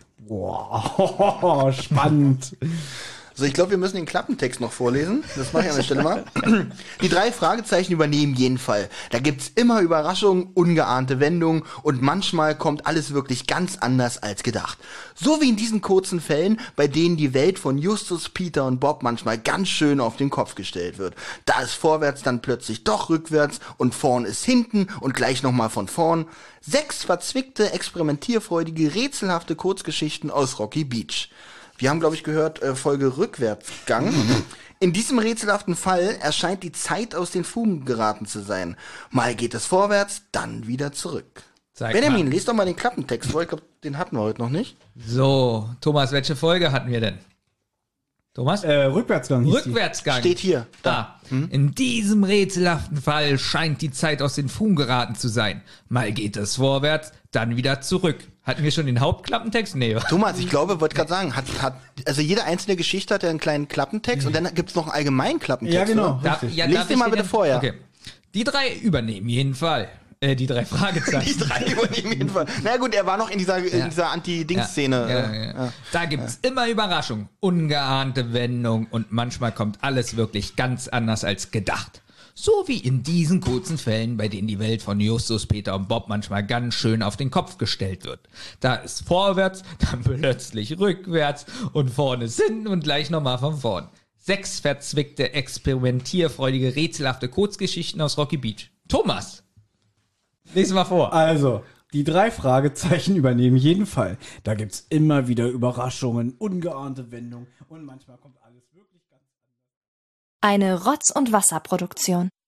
Wow, spannend. So, ich glaube, wir müssen den Klappentext noch vorlesen. Das mache ich an der Stelle mal. Die drei Fragezeichen übernehmen jeden Fall. Da gibt's immer Überraschungen, ungeahnte Wendungen und manchmal kommt alles wirklich ganz anders als gedacht. So wie in diesen kurzen Fällen, bei denen die Welt von Justus, Peter und Bob manchmal ganz schön auf den Kopf gestellt wird. Da ist vorwärts, dann plötzlich doch rückwärts und vorn ist hinten und gleich nochmal von vorn. Sechs verzwickte, experimentierfreudige, rätselhafte Kurzgeschichten aus Rocky Beach. Wir haben, glaube ich, gehört, äh, Folge Rückwärtsgang. In diesem rätselhaften Fall erscheint die Zeit aus den Fugen geraten zu sein. Mal geht es vorwärts, dann wieder zurück. Zeig Benjamin, mal. lest doch mal den Klappentext vor. Ich glaube, den hatten wir heute noch nicht. So, Thomas, welche Folge hatten wir denn? Thomas? Äh, Rückwärtsgang hieß die. Rückwärtsgang. Steht hier. Da. In diesem rätselhaften Fall scheint die Zeit aus den Fugen geraten zu sein. Mal geht es vorwärts, dann wieder zurück. Hatten wir schon den Hauptklappentext? Nee. Thomas, ich glaube, wollte gerade sagen, hat, hat, also jede einzelne Geschichte hat ja einen kleinen Klappentext und dann gibt's noch einen allgemeinen Klappentext. Ja, genau. Oder? Da, ja, Lies darf den ich mal den bitte denn- vor, ja. Okay. Die drei übernehmen jeden Fall. Äh, die drei Fragezeichen. Die drei übernehmen jeden Fall. Na gut, er war noch in dieser, in Ja. dieser Anti-Dings-Szene. Ja, äh, ja, ja. Da gibt's immer Überraschungen, ungeahnte Wendungen und manchmal kommt alles wirklich ganz anders als gedacht. So wie in diesen kurzen Fällen, bei denen die Welt von Justus, Peter und Bob manchmal ganz schön auf den Kopf gestellt wird. Da ist vorwärts, dann plötzlich rückwärts und vorne ist hinten und gleich nochmal von vorn. Sechs verzwickte, experimentierfreudige, rätselhafte Kurzgeschichten aus Rocky Beach. Thomas, lesen wir vor. Also, die drei Fragezeichen übernehmen jeden Fall. Da gibt's immer wieder Überraschungen, ungeahnte Wendungen und manchmal kommt alles wirklich ganz anders. Eine Rotz- und Wasserproduktion.